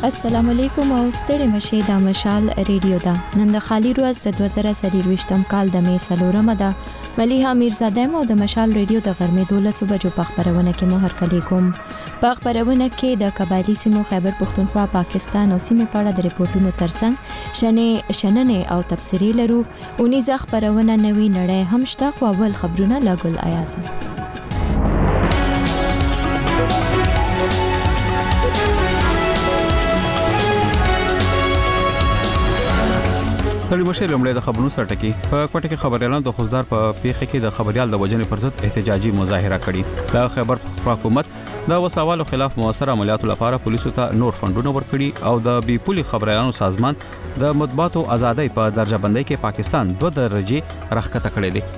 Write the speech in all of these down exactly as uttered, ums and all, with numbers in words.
السلام علیکم او ستړي مشه د مشال ریډیو دا نن د خالی روز د دوه زره څلرویشتم کال د می څلورمه ده مليحه میرزاده مو د مشال ریډیو د غرمې دولسو بجو په خبرونه کې مو هرکلی کوم په خبرونه کې د قبایلی سیمو خیبر پختونخوا پاکستان او سیمه په اړه د ریپورتونو ترڅنګ شنه شننه او تفسیری لرو اونې ځخ خبرونه نوي نړۍ هم شته خو اول خبرونه لاګل ایازم ستړي مشه لمړی د خبرونو سرټکی په کوټه کې خبريالان د خوزدار په پیښه کې د خبريال د وجنې پر ضد احتجاجي مظاهره کړې د خیبر پختونخوا حکومت د وسوالو خلاف موثر عملیاتو لپاره پولیسو ته نور فندونه ورکړي او د بي پولي خبريالانو سازمان د مطبوعاتو ازادۍ په درجه بندۍ کې پاکستان دوه درجه راخکته کړې دي.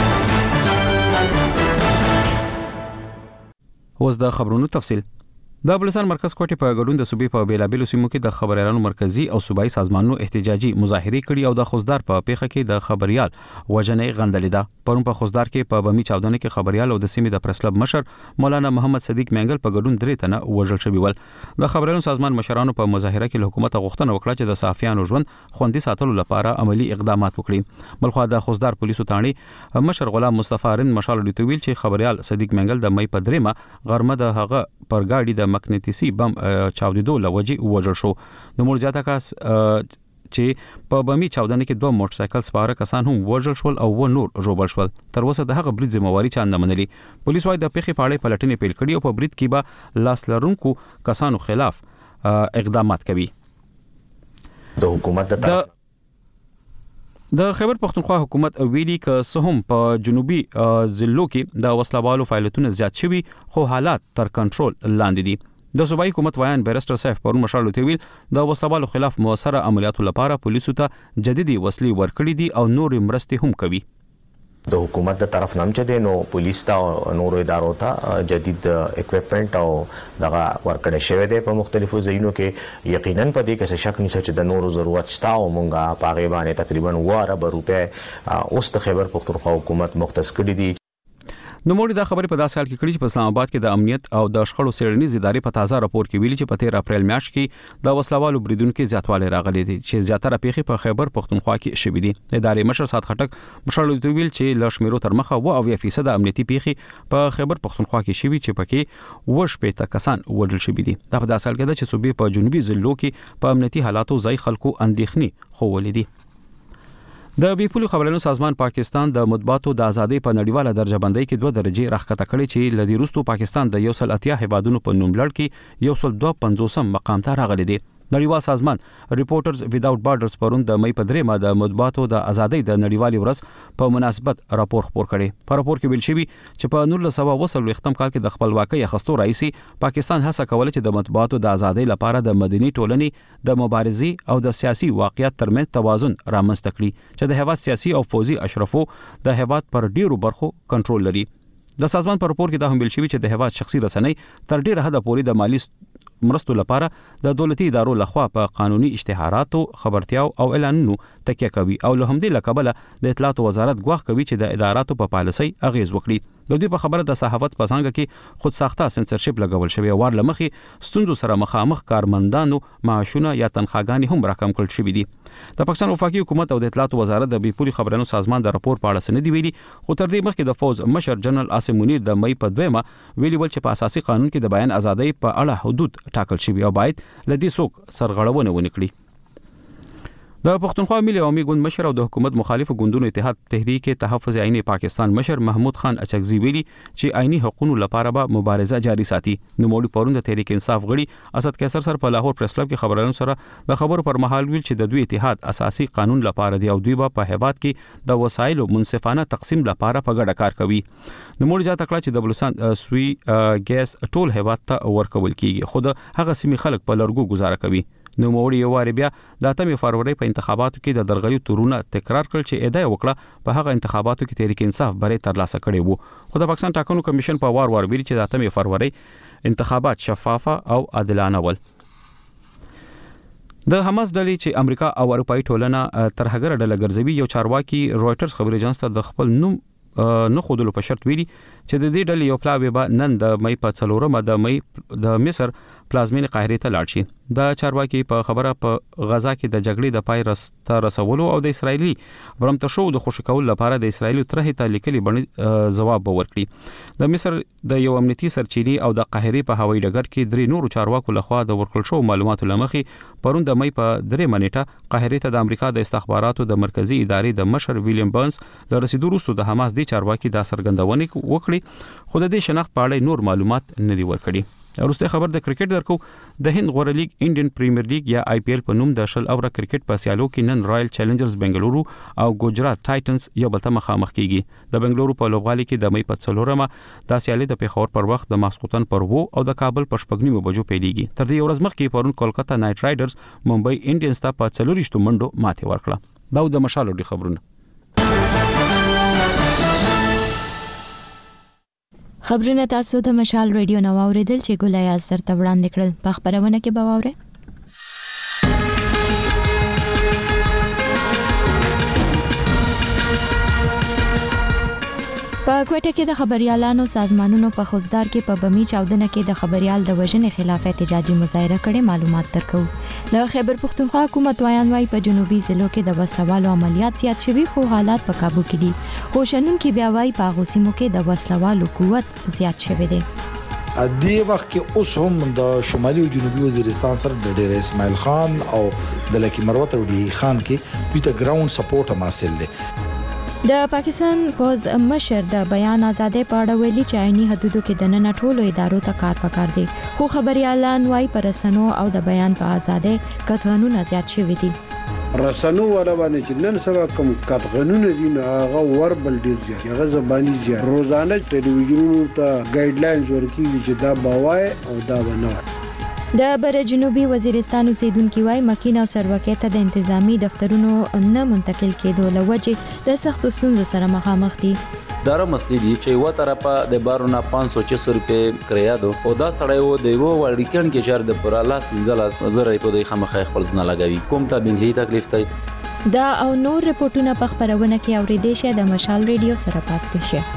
اوس د خبرونو تفصیل د بلوچستان مرکز کوټه په ګډون د صوبې په بیلابیلو سیمو کې د خبريالانو مرکزی او صوبایي سازمانونو احتجاجي مظاهره کړي او د خوزدار په پیښه کې د خبريال وجنې غندلې ده پرون په خوزدار کې په بمی چاودنه کې خبريال او د سیمې د پرسلب مشر مولانا محمد صدیق منګل په ګډون درې تنه وژل شوی ول د خبريالانو سازمان مشرانو په مظاهره کې له حکومت غوښتنه وکړه چې د صحافیانو ژوند خوندي ساتلو لپاره عملی اقدامات وکړي بلخو د خوزدار پولیسو ټاڼي مشر غلام مصطفی رند مشال ډیټویل چې خبريال صدیق منګل د مې په دریمه غرمه د هغه پر گاډي د مغناطیسي بم چاودیدو لوجه وژل شو د مرجاته کاس چې په بمی چاودنه کې دوه موټر سایکل سپاره کسان هم وژل شول او و نور روبل شول تر اوسه د هغه برید ذمہواری چا نه منلي پولیس وايي د پیښې په اړه پلټنې پیل کړي او په برید کې به لاس لرونکو کسانو خلاف اقدامات کوي د حکومت د د خیبر پختونخوا حکومت ویلي ک سهم په جنوبي ضلعو کې د وسلوالو فعالیتونه زیات شوي خو حالات تر کنټرول لاندې دي د صوبایي حکومت وایان بیرسټر صاحب پرون مشال ویل د وسلوالو خلاف موثره عملیاتو لپاره پولیسو ته جديدي وسلې ورکړې دي او نور مرستې هم کوي د حکومت د طرف نام چته نو پولیس ته نور ادارو ته جدید اکوپمنٹ او دغه ورکړی شوی دی په مختلفو ځایونو کې یقینا په دې کې څه شک نشته چې د نورو ضرورت شته او مونږه په هغه باندې تقریبا واره به روپے اوس د خیبر پختونخوا حکومت مختص کړی دي نو موږ د خبرې په داسې حال کې کړي چې په اسلام آباد کې د امنیت او د شخړو څېړنیز ادارې په تازه راپور کې ویلي چې په تیر اپریل میاشت کې د وسلوالو بریدونکو کې زیاتوالی راغلی دی چې زیاتره پیښې په خیبر پختونخوا کې شوې دي ادارې مشر سات خټک مشال ویل چې لښمرو تر مخه و او فیصد امنیتي پیښې په خیبر پختونخوا کې شوې چې پکې وش پېته کسان وژل شوي دي دا په داسې حال کې ده چې صوبې په جنوبي ضلعو کې په امنیتي حالاتو ځای خلکو اندېښنې خوولې دي د بي پولي خبريالانو سازمان پاکستان د مطبوعاتو د ازادۍ په نړیواله درجه بندۍ کې دوه درجه راخکته کړي چې لدی روستو پاکستان د یو سل اتیا هیوادونو په نوم لړ کې یو سل دوه پنځوسم مقام ته راغلي دي نړیوال سازمان ریپورټرز ویداوټ بارډرز پرون د مې په دریمه د مطبوعاتو د ازادۍ د نړیوالې ورځ په مناسبت راپور خپور کړي په راپور کې ویل شوی چې په نولس سوه اوه څلوېښتم ختم کال کې د خپلواکۍ اخیستو راځي پاکستان هڅه کوله چې د مطبوعاتو د ازادۍ لپاره د مدني ټولنې د مبارزې او د سیاسي واقعیت ترمنځ توازن رامنځته کړي چې د هیواد سیاسي او فوزي اشرافو د هیواد پر ډیرو برخو کنټرول لري د سازمان په راپور کې دا هم ویل شوی چې د هیواد شخصي رسنۍ تر ډیره حده پورې د مالی مرستو لپاره د دولتي ادارو لخوا په قانوني اشتهاراتو خبرتیاو او اعلانونو تکیه کوي او له همدې لکبله د اطلاعات وزارت غواخ کوي چې د اداراتو په پالیسۍ اغیز وکړي د دې په خبره د صحافت په څنګه کې خود ساخته سنسرشپ لګول شوی وار لمخې ستونزو سره مخامخ کارمندانو معاشونه یا تنخواګانې هم راکم کړل شوې دي د پاکستان وفاقي حکومت او د اطلاعات وزارت د بي پولي خبريالانو سازمان د راپور په اړه سندې ویلي خو تر دې مخکې د فوز مشر جنرال عاصم منیر د مې په دویمه ویلي ول چې په اساسي قانون کې د بیان ازادۍ په اړه حدود ټاکل شوی او باید لدی څوک سرغړونه ونه کړي د پښتونخوا ملي عوامي ګوند مشر او د حکومت مخالف ګوندونو اتحاد تحریک تحفظ عیني پاکستان مشر محمود خان اچکزي ویلي چې عیني حقوقو لپاره به مبارزه جاري ساتي نو موږ پرون د تحریک انصاف غړي اسد کیسر سره په لاهور پریس کلب کې خبرونه سره د خبرو پر مهال ویل چې د دوی اتحاد اساسي قانون لپاره دی او دوی به په هیواد کې د وسایلو منصفانه تقسیم لپاره په ګډه کار کوي نو موږ ځا تکړه چې د بلوچستان سوي ګیس ټول هیواد ته ورکول کیږي خو د هغه سیمې خلک په لرګو گزاره کوي نو موړي یو واری بیا د اتمې فروری په انتخاباتو کې د درغلي تورونه تکرار کړ چې ادعا وکړه په هغه انتخاباتو کې تحریک انصاف بری ترلاسه کړي وو خو د پاکستان ټاکنو کمیشن په وار وار ویلي چې د اتمې فروری انتخابات شفافه او عادلانه ول د حماس ډلې چې امریکا او اروپאי ټولنه تر هغه ډله ګرځوي یو چارواکي رويټرز خبري اژانس ته د خپل نوم نه خودلو په شرط ویلي چې د دې ډلې یو پلاوی به نن د مې په څلورمه د مې د مصر پلازمینه قاهره ته لاړ شي. د چارواکي په خبره په غزا کې د جګړې د پای رسته رسولو او د اسرایلی برمته شو د خوشی کول لپاره د اسرایلی ترې ته لیکلي باندې ځواب ورکړي. د مصر د یو امنیتي سرچینی او د قاهره په هوایي ډګر کې درې نورو چارواکو لخوا د ورکړل شو معلوماتو لمخې پرون د مې په درې منېټه قاهره ته د امریکا د استخباراتو د مرکزی ادارې د مشر ویلیام برنز له رسیدو وروسته د حماس دی چارواکي د سرګندونې وکړي خو د دې شناخت په اړه نور معلومات نه دی ورکړي. وروسته خبر د کرکټ درکو د هند غوړه لیګ انډین پریمیر لیګ یا آی پی ایل په نوم د شل اوره کرکټ په سیالو کې نن رائل چیلنجرز بنگلورو او ګجرات ټایټنز یو بل ته مخامخ کیږي. د بنگلورو په لوبغالي کې د مې په څلورمه د سیالي د پیښور پر وخت د ماسخوتن پر وو او د کابل په شپږ نیمو بجو پیلېږي. تر دې ورځ مخکې پرون کولکتا نایټ رایډرز ممبئی انډینز ته په څلورشتو منډو ماتې ورکړه. دا د مشال ډي خبرونه. خبرونه تاسو د مشال ریډیو نو اوریدل چې ګولای اثر ته وړاندې کړل. په خبرونه کې به واورئ په کوټه کې د خبريالانو سازمانونو په خوځدار کې په بمی چاودنه کې د خبريال د وژنې خلاف احتجاجي مظاهره کړي. معلومات درکو. د خیبر پختونخوا حکومت وایان وايي په جنوبي ضلعو کې د وسلوالو عملیات زیات شوي خو حالات په काबू کې دي. خوشنون کې بیا وايي په غوسیمو کې د وسلوالو قوت زیات شوی دی. ا دې وخت کې اوس هم د شمالي او جنوبي وزیرستان سره د ډیر اسماعیل خان او د لکی مروت او ډی خان کې دوی ته ګراوند سپورټ هم حاصل دی. د پاکستان پوز مشر د بیان ازادۍ په اړه ویلي چې عیني حدودو کې د نن ټولو ادارو ته کار پکار دی خو خبريالان وايي پرسنو او د بیان په ازادۍ قانون زیات شوی دی. رسنو ولا باندې چې نن سبا کوم قانون دي هغه وربل ډیر زیات هغه زبانی زیات روزانه ټلویزیونونو ته ګایډلاینز ورکیږي چې دا باوای او دا ونه. د بر جنوبي وزیرستان اوسیدونکو وايي مکین او سروکې ته د انتظامی دفترونو نه منتقل کېدو لوجه د سختو ستونزو سره مخامخ دي. دغه مسلې دي چې و طرفه د بارونه پانچ سو چھ سو روپے کریا دو او دا سړی و د یو وړکن کې چار د پر لاس منځلاس زره په د خمخه خپل ځنه لګوي کوم ته بنځي تکلیف دی. دا او نور رپورټونه په خبرونه کې اوریدئ شه د مشال ریډیو سره پاتې شه.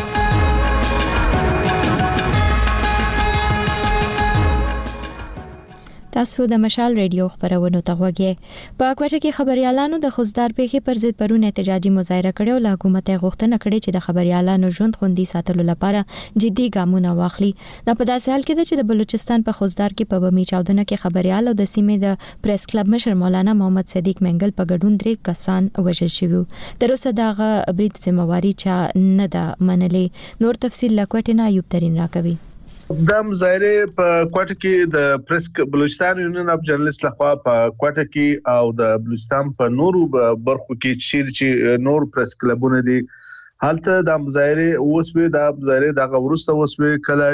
تاسو د مشال ریډیو خبرونه ته غوږی. په کوټه کې خبريالانو د خوځدار پیښې پر ضد پرون احتجاجي مظاهره کړې او له حکومت غوښتنه کړې چې د خبريالانو ژوند خوندي ساتلو لپاره جدي ګامونه واخلي. دا په داسې حال کې ده چې د بلوچستان په خوځدار کې په بمی چاودنه کې خبريال او د سیمې د پریس کلب مشر مولانا محمد صدیق منګل په ګډون درې کسان وژل شوي. تر اوسه دغه برید ذمہواری چا نه ده منلې. نور تفصیل له کوټې نه ایوب ترين راکوي. د مظاهره په کوټه کې د پریس بلوچستان یونین اف جرنالست لخوا په کوټه کې او د بلوچستان په نورو برخو کې چیر چې نور پریس کلبونه دي حالته د مظاهره اوسوي د مظاهره د غورسته اوسوي کله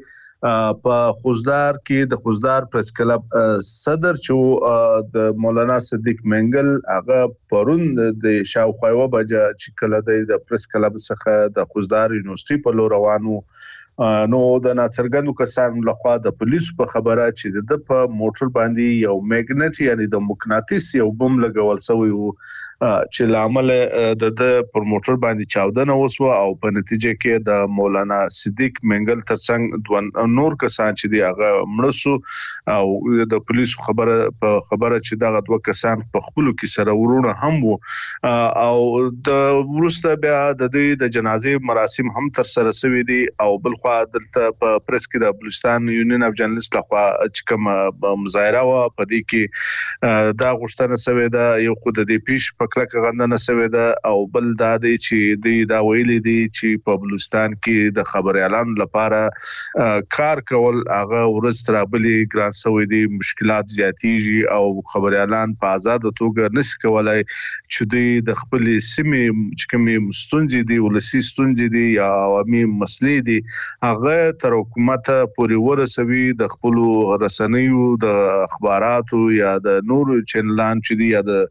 چې په خوځدار کې د خوځدار پریس کلب صدر چې د مولانا صدیق منګل هغه پرون د شاوخوا بجا چې کله د پریس کلب څخه د خوځدار یونیورسيټي په لور روانو نو د ناڅرګندو کسانو لخوا د پولیسو په خبره چې د په موټر باندې یو میګنټ یعنی د مقناطیس یو بم لګول شوی وو چې لامل د پر موټر باندې چاودنه وسو او په نتیجه کې د مولانا صدیق منګل ترڅنګ نور کسان چې دی هغه مړسو او د پولیسو خبره په خبره چې دغه دوه کسان په خپل کې سره ورونه هم وو او د ورسته بیا د دې د جنازې مراسم هم تر سره شوي دي او بل خو دلته په پریس کې د بلوچستان یونین اف جرنالست لخوا چې کوم مظاهره و په دې کې دا غوښتنه شوې ده یو خود د پیش په کلک غندنه شوې ده او بل دا دی چې د دا ویلي دي چې په بلوچستان کې د خبريالانو لپاره کار کول هغه ورځ ترابلي ګران شوې دي مشکلات زیاتېږي او خبريالان په آزاد توګه نس کولای چې د خپل سیمې چې کومې مستونځې دي ولسی ستونځې دي یا عوامي مسلې دي هغه تر حکومت پورې ورسوي د خپل رسنیو د اخباراتو یا د نور چینلان چې دی یا د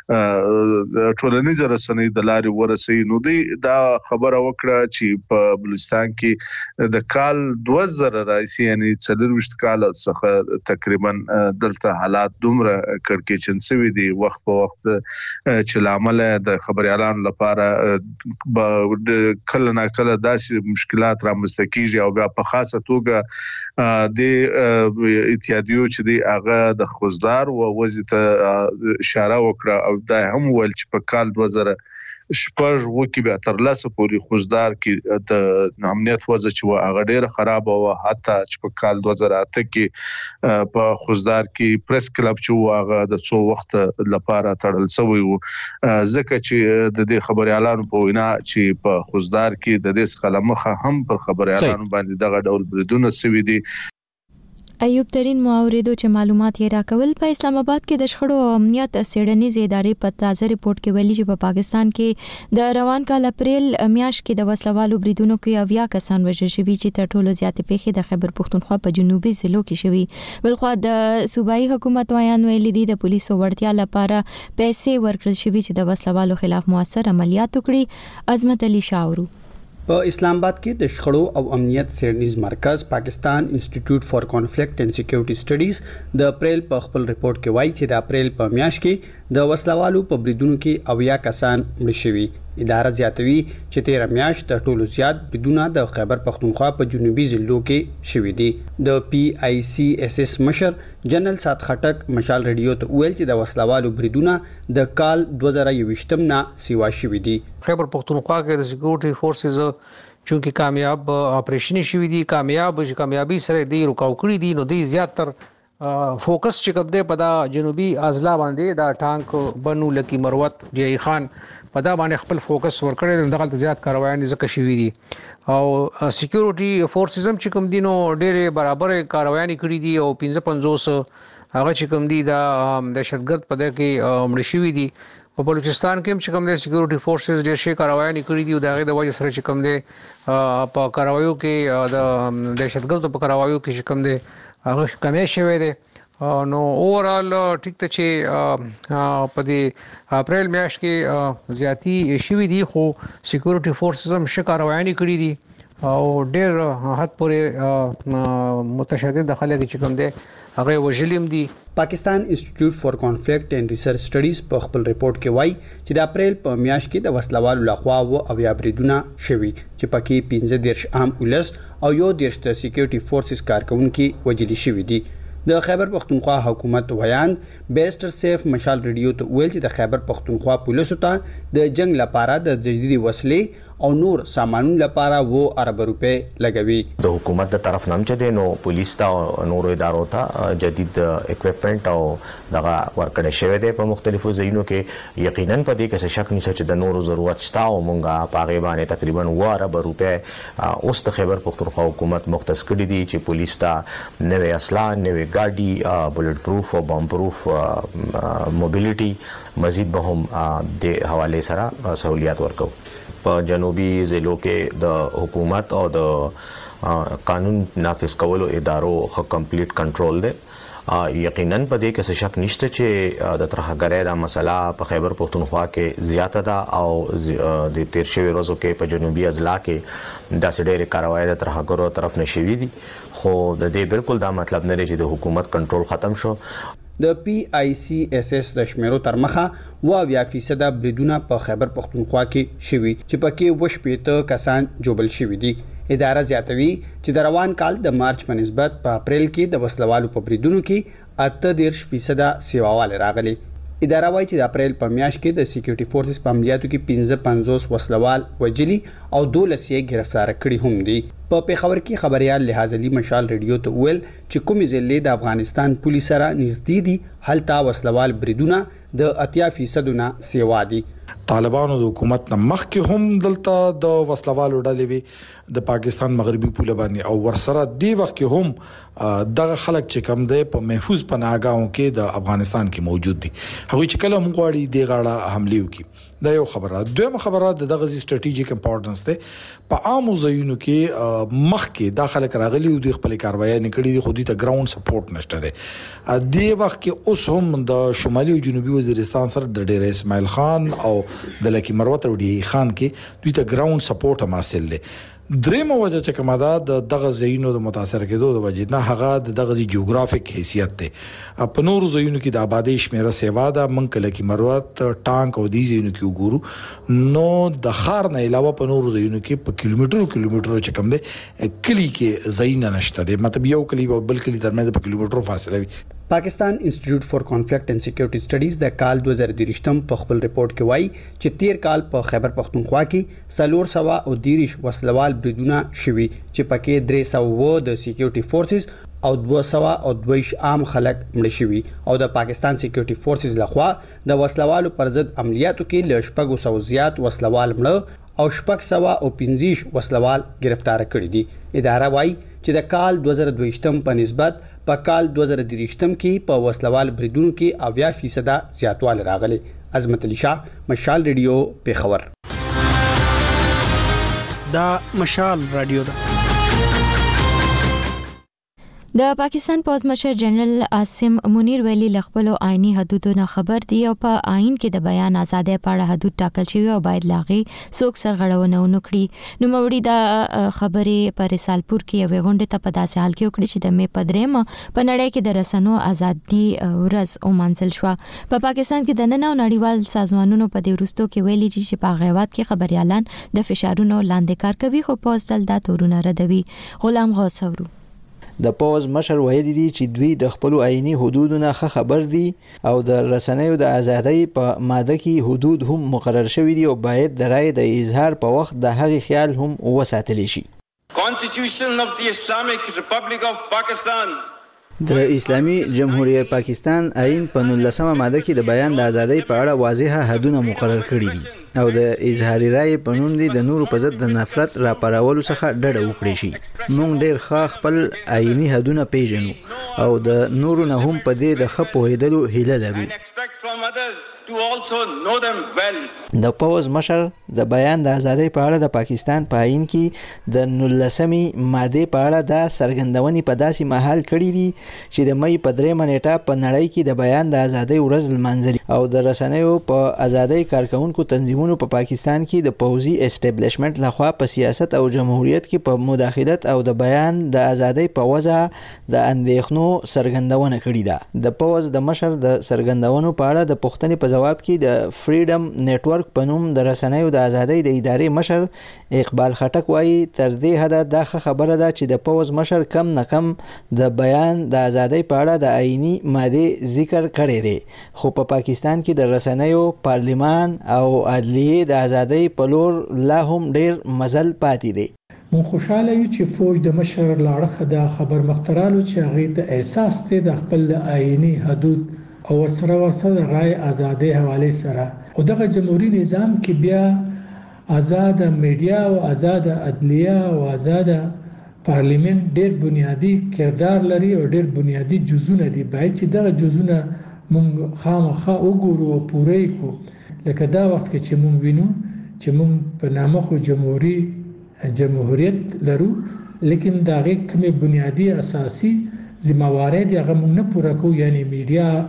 ټولنیز رسنیو د لارې ورسوي. نو دی دا خبره وکړه چې په بلوچستان کې د کال دوه زره راځي یعنی څلورویشت کال څخه تقریبا دلته حالات دومره کړکېچن شوي دي وخت په وخت چې لامل د خبريالانو لپاره کله نه کله داسې مشکلات رامنځته کیږي او بیا په خاصه توګه د اتحادیو چې دی هغه د خوځدار او وزیت اشاره وکړه او دا هم ول چې په کال دوه زره شپږ وکي به تر لاسه پوری خوځدار کې د امنیت وضع چې هغه ډیره خراب او حتی چې په کال دوه زره اته کې په خوځدار کې پریس کلب چې هغه د څو وخت لپاره تړل شوی و ځکه چې د دې خبريالانو په وینا چې په خوځدار کې د دې څخه مخه هم پر خبريالانو باندې دغه ډول بریدونه شوي دي. ایوب ترين مواردو چې معلومات یې راکول په اسلام آباد کې د شخړو او امنیت څېړنیز ادارې په تازه ریپورت کې ویلي چې په پاکستان کې د روان کال اپریل میاشت کې د وسلوالو بریدونو کې اویا کسان وژل شوي چې تر ټولو زیاتې پیښې د خیبر پختونخوا په جنوبي ضلعو کې شوي. بلخوا د صوبایي حکومت وایان ویلي دي د پولیسو وړتیا لپاره پیسې ورکړل شوي چې د وسلوالو خلاف موثر عملیات وکړي. عظمت علي شاورو په اسلام آباد کې د شخړو او امنیت څېړنیز مرکز پاکستان انسټیټیوټ فار کانفلیکټ اینڈ سکیورټي سټډیز د اپریل په خپل ریپورت کې وایي چې د اپریل په میاشت کې د وسلوالو په بریدونو کې اویا کسان مړ شوي. اداره زیاتوي چې تیر میاشت د ټولو زیات بریدونه د خیبر پختونخوا په جنوبي ضلعو کې شوي دي. د پی آی سی اس اس مشر جنرال سات خټک مشال ریډیو ته ویل چې د وسلوالو بریدونه د کال دوه زره یوویشتم نه سیوا شوي دي. خیبر پختونخوا کې د سکیورټي فورسز چونکی کامیاب اپریشن شوي دي کامیاب کامیابی سره دی رکاو کړی دي نو دی زیاتر فوکس چې کوم دی په دا جنوبي اضلاع باندې دا ټانک بنو لکی مروت جی خان په دا باندې خپل فوکس ورکړی دغه زیات کاروایي ځکه شوي دي او سکیورټي فورسز هم چې کوم دي نو ډېر برابر کاروایي کړی دي او پنځه پنځوس هغه چې کوم دي دا دهشتګرد په دغه کې مړ شوي دي. په بلوچستان کې هم چې کوم دي سکیورټي فورسز ډېر شي کاروایي کړی دي او دغه د وجه سره چې کوم دي په کاروایو کې د دهشتګردو په کاروایو کې چې کوم دي هغه کمی شوی دی. نو اوورال ټیک ته چې په دې اپریل میاشت کې زیاتی شوي دي خو سکیورټي فورسز هم ښه کاروایي کړي دي او ډېر حد پورې متشدد خلک چې کوم دي هغه وژلیم دي. پاکستان انسټیټیوټ فار کانفلیکټ اینڈ ریسرچ سټډیز په خپل ریپورت کې وایي چې د اپریل په میاشت کې د وسلوالو لخوا و اویا بریدونه شوي چې پکې پنځه دیرش عام ولس او یو دیرش د سکیورټي فورسز کارکونکو وژل شوي دي. د خیبر پختونخوا حکومت ویان بیرسټر سیف مشال ریډیو ته ویل چې د خیبر پختونخوا پولیسو ته د جنگ لپاره د جديدي وسلې او نور سامانونو لپاره وو ارب روپے لګوي. د حکومت د طرف نام چي نو پولیس ته نور ادارو ته جدید اکوپمنٹ او دغه ورکړې شوی دی په مختلفو ځایونو کې. یقینا په دې کې څه شک نشته چې د نور ضرورت شته او مونږه په هغه باندې تقریبا وو ارب روپے اوس د خیبر پختونخوا حکومت مختص کړی دي چې پولیس ته نوې اسلحه نوې ګاډي بلټ پروف او بم پروف موبیلیټي مزید به هم د حواله سره سہولیات ورکو. په جنوبي ضلعو کې د حکومت او د قانون نافذ کولو ادارو خو کمپلیټ کنټرول دی. یقینا په دې کې څه شک نشته چې د ترهګرۍ د مسله په خیبر پختونخوا کې زیاته ده او د تیر شوي ورځو کې په جنوبي اضلاع کې داسې ډېرې کاروایي د ترهګرو طرف نه شوي دي خو د دې بالکل دا مطلب نه دی چې د حکومت کنټرول ختم شو. د پی آی سی اس اس د شمیرو تر مخه و اویا فیصد بریدونه په خیبر پختونخوا کې شوي چې پکې وش پیته کسان جوبل شوي دي. اداره زیاتوي چې د روان کال د مارچ په نسبت په اپریل کې د وسلوالو په بریدونو کې اته دیرش فیصد سیواوال راغلي. اداره وايي چې د اپریل په میاشت کې د سکیورټي فورسز په عملیاتو کې پنځه پنځوس وسلوال وجلي او دولس یې گرفتار کړي هم دي. په پیښور کې خبريال لحاظ علي مشال ریډیو ته ویل چې کومې ضلع د افغانستان پولیس سره نږدې دي هلته وسلوال بریدونه د اتیا فیصد نه سیوا دي. طالبانو د حکومت نه مخکې هم دلته د وسلوالو ډلې وي د پاکستان مغربي پوله باندې او ورسره دی وخت کې هم دغه خلک چې کم دی په محفوظ پناهګاهونو کې د افغانستان کې موجود دي. هغوی چې کله موږ غواړي د غاړه حمله وکړي دا یو خبره. دویمه خبره د دغه ستراتیژیک امپورټنس ده په عامو ځایونو کې مخ کې داخله راغلي او د خپل کاروایی نکړي دي خو دې ته ګراوند سپورټ نشته ده. د وخت کې اوس هم د شمالي او جنوبي وزیرستان سره د ډیر اسماعیل خان او د لکی مروت او ډی خان کې دوی ته ګراوند سپورټ هم حاصل دی. درېمه وجه چې کومه ده د دغه ځایونو د متاثر کېدو د وجې نه هغه د دغه جیوګرافیک حیثیت دی. په نورو ځایونو کې د آبادی شمیره سیوا ده منک لکی مروت ټانک او دې ځایونو کې وګورو نو د خار نه علاوه په نورو ځایونو کې په کیلومترو کیلومترو چې کوم دی کلی کې ځایونه نشته دی. مطلب یو کلی او بل کلی ترمنځ په کیلومترو فاصله وي. پاکستان انسټیټیوټ فار کانفلیکټ اینڈ سکیورټي سټډیز د کال دوه زره درې په خپل ریپورت کې وایي چې تیر کال په خیبر پختونخوا کې سلور سوا او دیریش وسلوال بریدونه شوي چې پکې درې سوه د سکیورټي فورسز او دوه سوا او دویش عام خلک مړ شوي او د پاکستان سکیورټي فورسز لخوا د وسلوالو پر ضد عملیاتو کې ل شپږ سوه زیات وسلوال مړ او شپږ سوا او پنځه وسلوال گرفتار کړي دي. اداره وایي چې د کال دوه زره دوه په نسبت په کال دوه زره درې کې په وسلوال بریدونو کې اویا فیصد زیاتوالی راغلی. عظمت علي شاه، مشال ریډیو، پیښور. دا مشال رادیو ده. د پاکستان پوز مشر جنرال عاصم منیر ویلي لخپلو آئینی حدودو نه خبر دی او په آئین کې د بیان ازادۍ په اړه حدود ټاکل شوی او باید لاغي څوک سرغړونه ونکړي. نو موري دا خبرې پر رسالپور کې یو غونډه ته په داسې حال کې وکړي چې د می پدریم په نړۍ کې د رسنو ازادي ورځ او منځل شو. په پاکستان کې د نن او نړیوال سازمانونو په دې ورستو کې ویلي چې په غیوات کې خبريالان د فشارونو لاندې کار کوي خو پوز دل دا تورونه ردوي. غلام غوثورو د پوز مشر ویلي دي چې دوی د خپل آئینی حدودو نه خبر دي او د رسنیو د ازادۍ په ماده کې حدود هم مقرر شوي دي او باید د رائے د اظهار په وخت د هغې خیال هم وساتل شي. Constitution of the Islamic Republic of Pakistan د اسلامي جمهوریت پاکستان آئین په نولسمه ماده کې د بیان د ازادۍ په اړه واضحه حدونه مقرر کړي دي او د اظهار رائے په نوم دي د نورو په ضد د نفرت راپارولو څخه ډډه وکړي شي. موږ ډېر ښه خپل آئینی حدونه پیژنو او د نورو نه هم په دې د ښه پوهېدلو هیله لرو. to also know them well. د پوز مشر د بیان د ازادۍ په اړه د پاکستان په آئین کې د نولسمې ماده په اړه د سرګندونې په داسې مهال کړي دي چې د مې په درېمه نیټه په نړۍ کې د بیان د ازادۍ ورځ لمانځلي او د رسنیو په ازادۍ کارکونکو تنظیمونو په پاکستان کې د پوزي اسټابلیشمنت لخوا په سیاست او جمهوریت کې په مداخلت او د بیان د ازادۍ په وجه د اندېښنو سرګندونه کړې ده. د پوز د مشر د سرګندونو په اړه د پښتنې په جواب کې د فریډم نتورک په نوم د رسنیو د ازادۍ د ادارې مشر اقبال خټک وایي تر دې حده دا خبره ده چې د پوز مشر کم نه کم د بیان د ازادۍ په اړه د آئینی ماده ذکر کړی دی خو په پا پاکستان کې د رسنیو پارلیمان او عدلیه د ازادۍ په لور لا هم ډیر مزل پاتې دی. مون خوشاله یو چې فوج د مشر لاړه د خبر مخترالو چې هغه ته احساس ته د خپل آئینی حدود او ورسره ورسره د رای ازادۍ حواله سره او دغه جمهوریت نظام کې بیا آزاد میډیا او آزاد عدلیه او آزاد پارلیمنت ډېر بنیادی کردار لري او ډېر بنیادی جزونه دي. باید چې دغه جزونه مونږ خامخا وګورو او پوره کړو لکه دا وخت کې چې مونږ وینو چې مونږ په نامه خو جمهوریت جمهوریت لرو لیکن دا غي کومه بنیادی اساسي ذمہواری دي هغه مونږ نه پوره کوو یعنی میډیا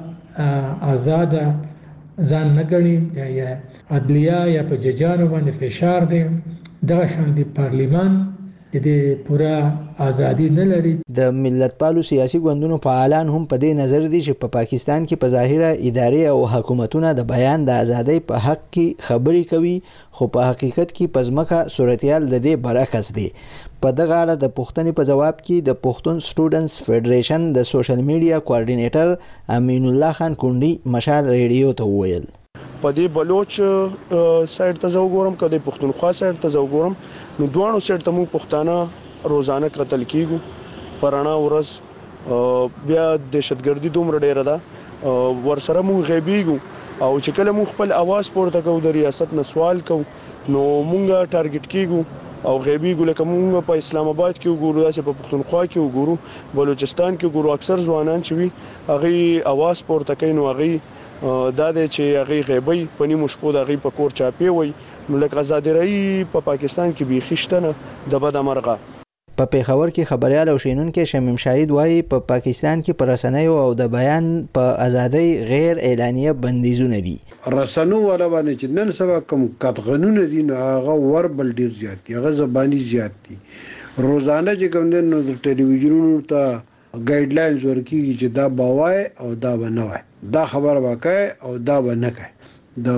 آزاد ځان نه غني یا عدلیه یا په ججانو باندې فشار دي دغه شان دي پارلیمان د پوره ازادي نه لري. د ملت پالو سیاسي ګوندونو فعالان هم په دې نظر دي چې په پاکستان کې په ظاهره ادارې او حکومتونه د بیان د ازادۍ په حق کې خبري کوي خو په حقیقت کې پزماکه صورتحال د دې برعکس دی. په دغه اړه د پښتنې په جواب کې د پښتون سټوډنټس فدریشن د سوشل میډیا کوارډینیټر امین الله خان کونډي مشال ریډیو ته وویل په دې بلوچ سایډ ته زو ګورم کله پښتونخوا سایډ ته زو ګورم نو دوه سایډ ته موږ پښتانه روزانه قتل کیږو پرانا ورځ بیا دهشتګردي دومره ډیره ده ورسره موږ غیبیږو او چې کله موږ خپل आवाज پورته کوو د ریاست نه سوال کوو نو موږ ټارګټ کیږو او غیبی ګل کومه په اسلام آباد کې وګورو داسې په پښتونخوا کې وګورو بلوچستان کې وګورو اکثر ځوانان چې وي هغه आवाज پورته کوي نو هغه دا د چې هغه غیبی پنی مشپو د هغه په کور چاپی وي نو لکه آزادی رہی په پا پاکستان کې به خښتنه د بد مرغه په پیښور کې خبريال او شینونکو شمیم شاهد وایي په پا پاکستان کې پر رسنیو او د بیان په ازادۍ غیر اعلانیه بندیزونه دي. رسنو ولا باندې چې نن سبا کوم قطغنونه دي نو هغه وربل ډیر زیات دي، هغه زبانی زیات دي. روزانه چې کوم نن د ټلویزیونونو ته ګایډ لاینز ورکیږي چې دا باوای او دا بنوای، دا خبر وکای او دا بنکای. د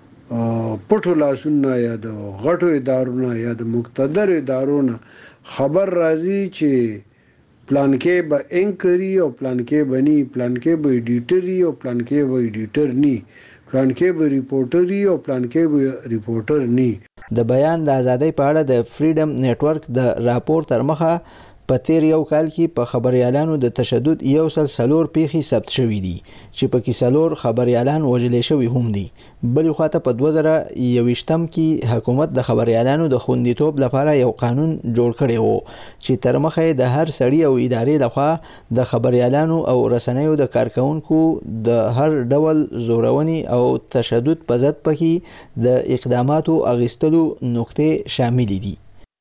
پټو لاسونه یا د غټو ادارونو یا د مقتدر ادارونو خبر راځي چې پلان کې به انکری او پلان کې بني، پلان کې به ایډیټری او پلان کې به ایډیټر ني، پلان کې به ریپورټری او پلان کې به ریپورټر ني. د بیان د ازادۍ په اړه د فریډم نتورک د راپور تر مخه په تیر یو کال کې په خبريالانو د تشدد یو سل سلور پیخي ثبت شوې دي چې په کې سلور خبريالان وژل شوي هم دي. بل خواته په دوه زره یوویشتم کې حکومت د خبريالانو د خوندیتوب لپاره یو قانون جوړ کړی وو چې تر مخه د هر سړی او ادارې لخوا د خبريالانو او رسنیو د کارکونکو د هر ډول زورونی او تشدد په ضد پکې د اقداماتو اغیستلو نقطې شامل دي.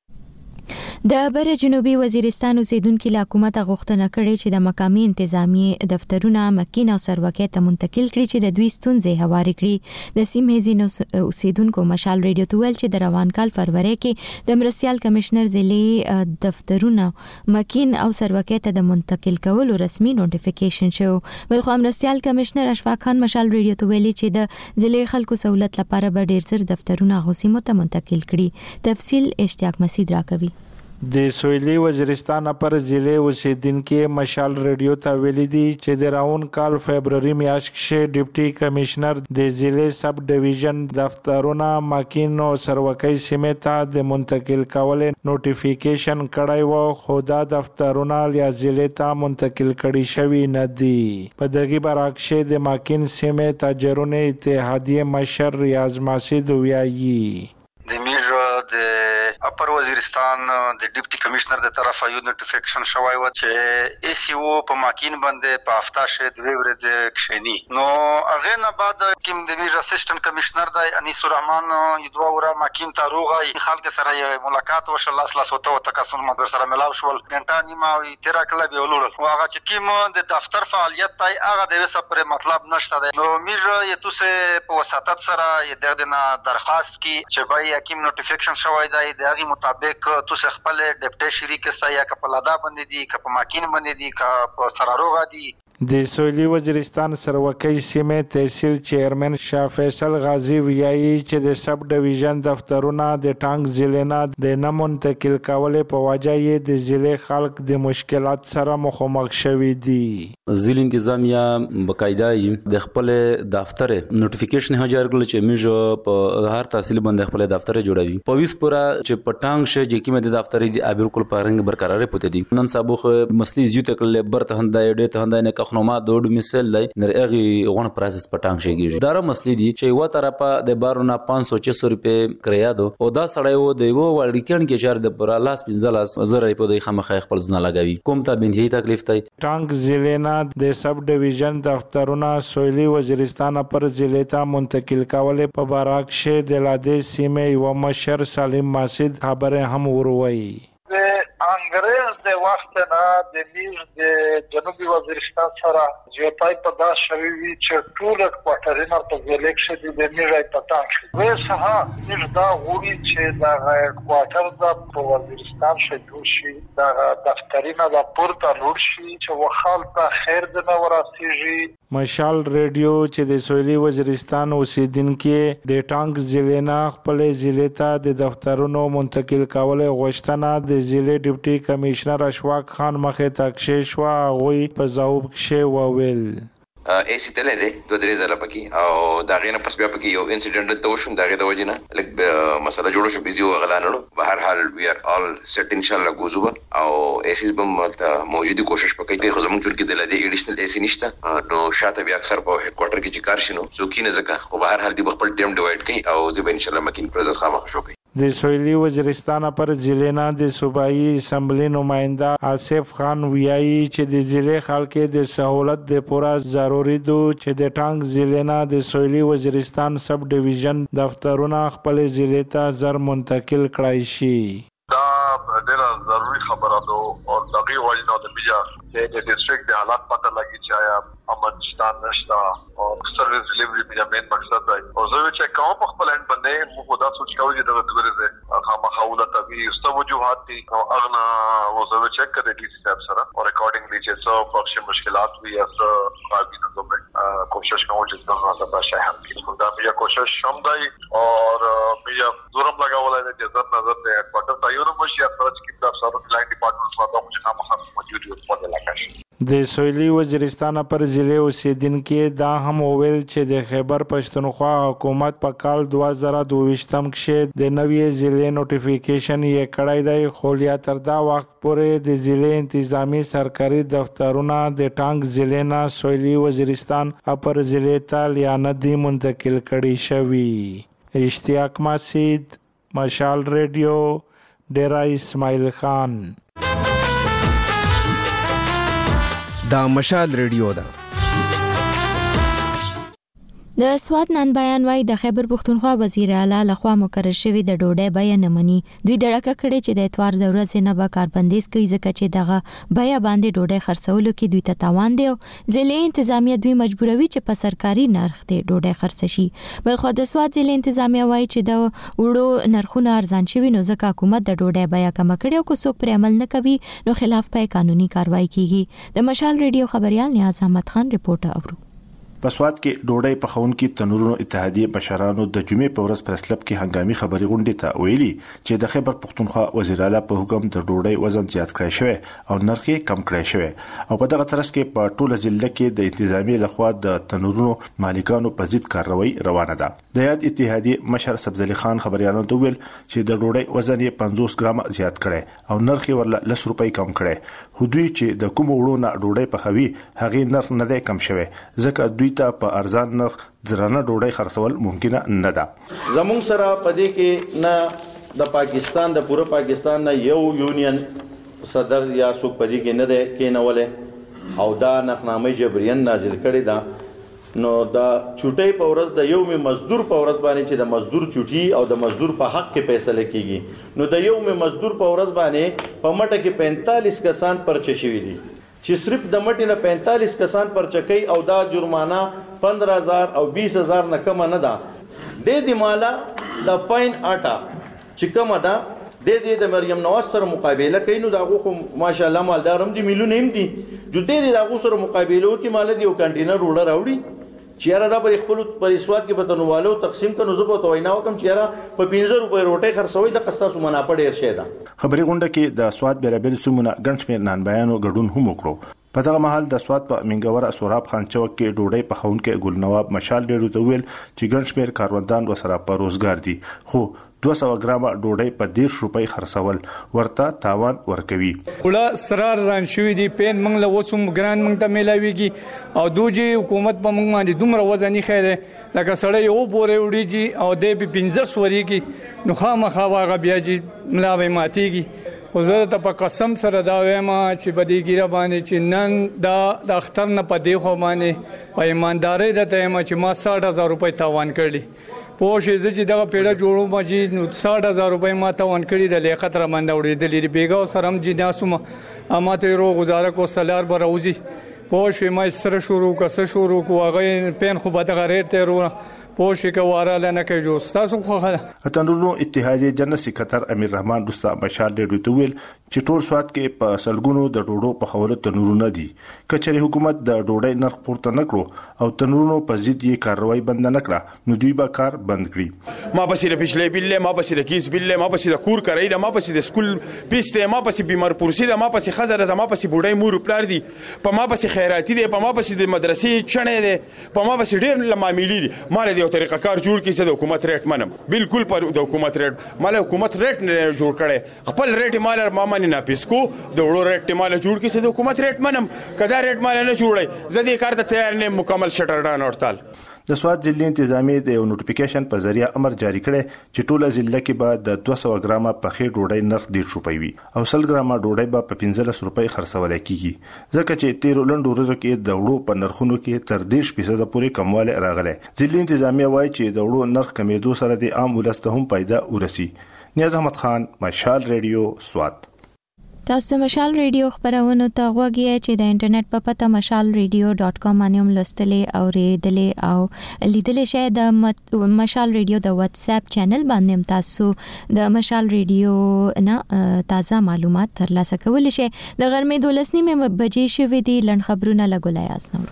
د بر جنوبي وزیرستان اوسیدونکو له حکومت غوښتنه کړې چې د مقامي انتظامی دفترونه مکین او سروکې ته منتقل کړي چې د دوی ستونزې هواري کړي. د سیمې ځینو اوسیدونکو مشال ریډیو ته ویل چې د روان کال فروری کې د مرستيال کمشنر ضلعي دفترونه مکین او سروکې ته د منتقل کولو رسمي نوټیفیکیشن شو. بلخو مرستيال کمشنر اشفاق خان مشال ریډیو ته ویلي چې د ضلعي خلکو سہولت لپاره به ډیر زر دفترونه غوسیمو ته منتقل کړي. تفصیل اشتیاق مسید راکوي. د سویلي وزیرستان پر ضلع اوسیدونکو مشال ریډیو ته ویلي دي چې د راون کال فبرवरी میاشت کې ډیپټي کمشنر د ضلع سب ډیویژن دفترونه ماکین او سروکۍ سیمه ته د منتقل کول نوټیفیکیشن کړای و، خو دا دفترونه یا ضلع ته منتقل کړي شوی نه دي. په دغه برعکس د ماکین سیمه تاجرونه اتحادیه مشر ریاض ماسید ویایي د میرو د اپر وزیرستان د ډیپټي کمشنر د طرفه یو نوټیفیکیشن شوی و چې ای سی او په ماکین باندې په هفته شه د ورځې کښینی. نو هغه نه بعد کوم د میرو اسسټنټ کمشنر د انیس الرحمن یو دوه ورا ماکین ته روغای خلک سره ملاقات وشو، لاس لاس وته او تکاسن مدر سره ملاو شول، غنټه نیمه او تیرا کله به ولول او هغه چې کوم د دفتر فعالیت تای هغه د وسه پر مطلب نشته. نو میرو یتو سه په وساتت سره د دغه درخواست کی چې بای حکیم نوټیفیکیشن شوی دی د هغه مطابق تو خپل ډیپټي شریک سیا کپلادا باندې دي کپ ماکین باندې دي کپ سراروغا دي. د سویلي وزیرستان سروکۍ سیمه تحصیل چیرمن شاه فیصل غازی ویایي چې د سب ډیویژن دفترونه د ټانګ ضلع نه د نه منتقل کولو په وجه یې د ضلع خلک د مشکلات سره مخامخ شوي دي. ضلع انتظامیه بقاعده د خپل دفتر نوټیفیکیشن هجر کړل چې موږ په هر تحصیل باندې خپل دفتر جوړوي. په ویس پورا چې پټانګ شه چې کیمه د دفتر دی بالکل پرنګ برقرار پته دي. نن سبا خو مسلې زیات کړل برته هندای ډېته هندای نه نو ما دوه مثال لای نرغي غون پروسس پټانګ شيږي. دا مسلې دي چې و طرفه د بارونه پانچ سو چھ سو روپے کریا دو او دا سړی و دی وو وړکن کې چار د پر لاس پنځلاس زره په دوی خمخه خپل ځنه لګوي. کوم ته بنځي تکلیف تای ټانګ ضلع نه د سب ډیویژن دفترونه سویلي وزیرستان پر ضلع ته منتقل کول په باراکش د لادې سیمه یو مشر سالم ماسید خبره هم وروي. انګريز د وخت نه د میز د جنوبي وزیرستان سره جوړای په داس شوی وی چې ټول کوارټرینه په الیکشن د میرای پټان شي. وسه ها میز دا غوړي چې دا کوارټر د په وزیرستان شي شي دا دفترینه د پورته لور شي چې وخال ته خیر د وراسيږي. مشال ریډیو چې د سویلي وزیرستان اوسیدونکو د ټانګ ضلع نه خپل ضلع ته د دفترونو منتقل کول غوښتنه د ضلع ډیپټي کمشنر اشفاق خان مخه تکشیش وا غوي په ځواب کې وویل. ای سی تل دی دوه درې زره پکې او دا غینه پس بیا پکې یو انسیډنټ ته وشو دا غي د وجنه لک مسله جوړ شو بيزي وغلانړو. بهر حال وی ار اول سیټ ان شاء الله ګوزو او ایسیز بم موجودي کوشش پکې خو زموږ ټول کې د لدی ایډیشنل ایسی نشته نو شاته بیا اکثر په هډ کوارټر کې چې کار شنو څوک نه ځکه خو بهر حال دی خپل ټیم ډیوایډ کړي او زه به ان شاء الله مکین پرزنس خامخ شو کوي. د سویلی وزیرستان پر ضلع نه د صوبایي اسمبلی نماینده آصف خان ویایي چې د ضلع خلک د سہولت د پورا ضروري دو چې د ټانګ ضلع نه د سویلی وزیرستان سب ډیویژن دفترونه خپل ضلع ته زر منتقل کړای شي. دا ډیره ضروری خبره ده او دغه وجه د بیا د ډیسټریکټ د حالات پته لګی چې آیا امن شته نشته او سرویس ډیلیوري بیا مین مقصد دی. او زه چې کوم په خپل اند باندې مو خدا سوچ کوي چې دغه دغه خامخاوله طبي است وجوهات دي او اغنا و زه چې کړه ډي سي صاحب سره او ریکارډینګلی چې څو پخش مشکلات وي اس قابل نظم کوشش کوم چې څنګه دا شای حل کړو. دا بیا کوشش هم دی او بیا زورم لګاولای دي چې نظر ته هډکوارټر ته یو مشي سره چې د سره کلاینټ ډپارټمنټ سره د خامخا موجود یو په لکه د سویلی وزیرستان پر ضلع اوسیدونکو دا هم وویل چې د خیبر پښتونخوا حکومت په کال دوه زره دوه کې د نوې ضلع نوټیفیکیشن یې کړی دی، خو یا تر دا وخت پورې د ضلع انتظامی سرکاري دفترونه د ټانګ ضلع نه سویلی وزیرستان پر ضلع ته یا نه دي منتقل کړي شوي. اشتیاق مسعود، مشال ریډیو، ډیرا اسماعیل خان. دا مشال ریډیو ده. د سواد نن بیان وای د خیبر پښتونخوا وزیر اعلی لخوا مقرر شوی د ډوډۍ بیه نه مني. دوی دړکه کړي چې د اتوار د ورځې نه به کاربندیز کوي ځکه چې دغه بیه باندې ډوډۍ خرڅولو کې دوی ته تاوان دی او ضلع انتظامیه دوی مجبوروي چې په سرکاري نرخ د ډوډۍ خرڅ شي. بلخو د سواد ضلع انتظامیه وای چې د وړو نرخونه ارزان شوي نو ځکه حکومت د ډوډۍ بیه کم کړي او که څوک پر عمل نه کوي نو خلاف په قانوني کاروایی کیږي. د مشال ریډیو خبريال نیاز احمد خان رپورټ اورو. په سواد کې ډوډۍ پخونکي تنورونو اتحادیه مشرانو د جمعې په ورځ پریس کلب کې هنګامي خبري غونډې ته ویلي چې د خیبر پښتونخوا وزیر اعلی په حکم د ډوډۍ وزن زیات کړی شوی او نرخ یې کم کړی شوی او په دغه ترڅ کې په ټوله ضلع کې د انتظامی لخوا د تنورونو مالکانو په ضد کاروایی روانه ده. د یاد اتحادیه مشر سبزلی خان خبريالانو ته ویل چې د ډوډۍ وزن یې پنځوس ګرام زیات کړی او نرخ یې ورله لس روپۍ کم کړی. خو دوی چې د کوم وړو نه ډوډۍ پخوي هغه نرخ نه دی کم شوی ځکه دوی ته په ارزان نرخ درانه ډوډۍ خرڅول ممکنه نه ده. زموږ سره پدې کې نه د پاکستان د پوره پاکستان نه یو یونین صدر یا څوک پدې کې نه ده کېنولې او دا نقنامه جبرین نازل کړي ده. نو دا چوټي په ورځ د یو می مزدور په ورځ باندې چې د مزدور چوټي او د مزدور په حق کې فیصله کیږي نو د یو می مزدور په ورځ باندې په مټه کې پینتالیس کسان پرچه شوي دي چې صرف د مټې نه پینتالیس کسان پرچه کوي او دا جرمانه پندرہ ہزار او بیس ہزار نه کم نه ده. د دې مالا د پاین آټا چې کم ده د دې د مریم نواز سره مقابله کوي نو دا خو ماشاءالله مالدارم دي میلیون هم دي جو دې دا سره مقابله کوي مال دي یو کنټینر وړه راوړي چیرې دا پر خپل پریسواد کې پتنوالو تقسیم کنو زه په توینا وکم چیرې په پنځه روپے روټي خرڅوي د قسطه سمنا په ډیر شه ده. خبري غونډه کې د سواد بیرابل سمونه ګڼشمیر نن بیانو غډون هم وکړو. په دغه محل د سواد په منګور سوراب خان چوک کې ډوډۍ په خونکې ګل نواب مشال ډېرو ته ویل چې ګڼشمیر کاروندان وسره په روزګار دي خو دوه سوه ګرامه ډوډۍ په دېرش روپۍ خرڅول ورته تاوان ورکوي. وړه سرار ځان شوي دي پین موږ له اوسم ګران موږ ته میلاویږي او دوجی حکومت په موږ باندې دومره وزني خیره لکه سړی یو بورې وړيږي او د به پنځه سوريږي نو خامخا واغه بیا جی ملاوي ماتيږي. خو زه ته په قسم سره دا وایم چې بدی ګیره باندې چې نن دا د اختر نه پدې خو باندې په ایمانداري د ته ما چې ما ساठ هزار روپۍ تاوان کړی پوه شي چې دا پیړه جوړو مجي نو ساठ هزار روپۍ ما تاوان کړی د لیاقت را باندې وړي د لري بیګا سره هم جناسوم اماته رو گزاره کو سلار براوزی پوه شي ما سره شروع کسه شروع کو هغه پین خو به د غریب ته رو پوښی کواره لنه کې جو تاسو خو خله اتنورو اتحادیه جنرال سکرټر امیر رحمان دوستا بشار ډېډو ته ویل چې ټول سواد کې په سلګونو د ډوډو په خوله تنورونه دي کچري حکومت د ډوډۍ نرخ پورته نکړو او تنورونو په ضد یې کاروایی بند نه کړه نو دوی به کار بند کړي. ما پسې د پښلې بل ما پسې د کیس بل ما پسې د کور کرای ما پسې د سکول پیسته ما پسې بیمار پورسي د ما پسې خزر ما پسې بوډۍ مور پلار دي په ما پسې خیراتی دي په ما پسې د مدرسې چنې دي په ما پسې ډېر لمامېلي دي مال یو طریقه کار جوړ کړي چې د حکومت ریټ منم بالکل پر د حکومت ریټ مال حکومت ریټ نه جوړ کړي خپل ریټ مال ما باندې ناپیس کو د وړو ریټ مال جوړ کړي چې د حکومت ریټ منم کدا ریټ مال نه جوړي زه دې کار ته تیار نه مکمل شټر ډاون ورتال. د سواد ضلع انتظامی د نوټیفیکیشن په ذریعہ امر جاری کړی چې ټوله ضلع کې به د دوه سوه ګرامه پخې ډوډۍ نرخ ډیر روپۍ وي او سل ګرامه ډوډۍ به په پنځلس روپۍ خرڅول کیږي ځکه چې تیر لنډو ورځو کې د وړو په نرخونو کې تر دېرش فیصد پورې کموالی راغلی. ضلع انتظامیه وایي چې د وړو نرخ کمیدو سره د عام ولس ته هم پیدا ورسي. نیاز احمد خان، مشال ریډیو، سوات. تاسو مشال ریډیو خبرونه ته غوږی چې د انټرنیټ په پته مشال ریډیو ډاٹ کام باندې هم لستلې او ریډلې او لیدلې شئ. د مشال ریډیو د واتس اپ چینل باندې هم تاسو د مشال ریډیو نه تازه معلومات ترلاسه کولی شئ. د غرمې دولس نیمه بجې شوې دي. لن خبرونه لګولای اسنور.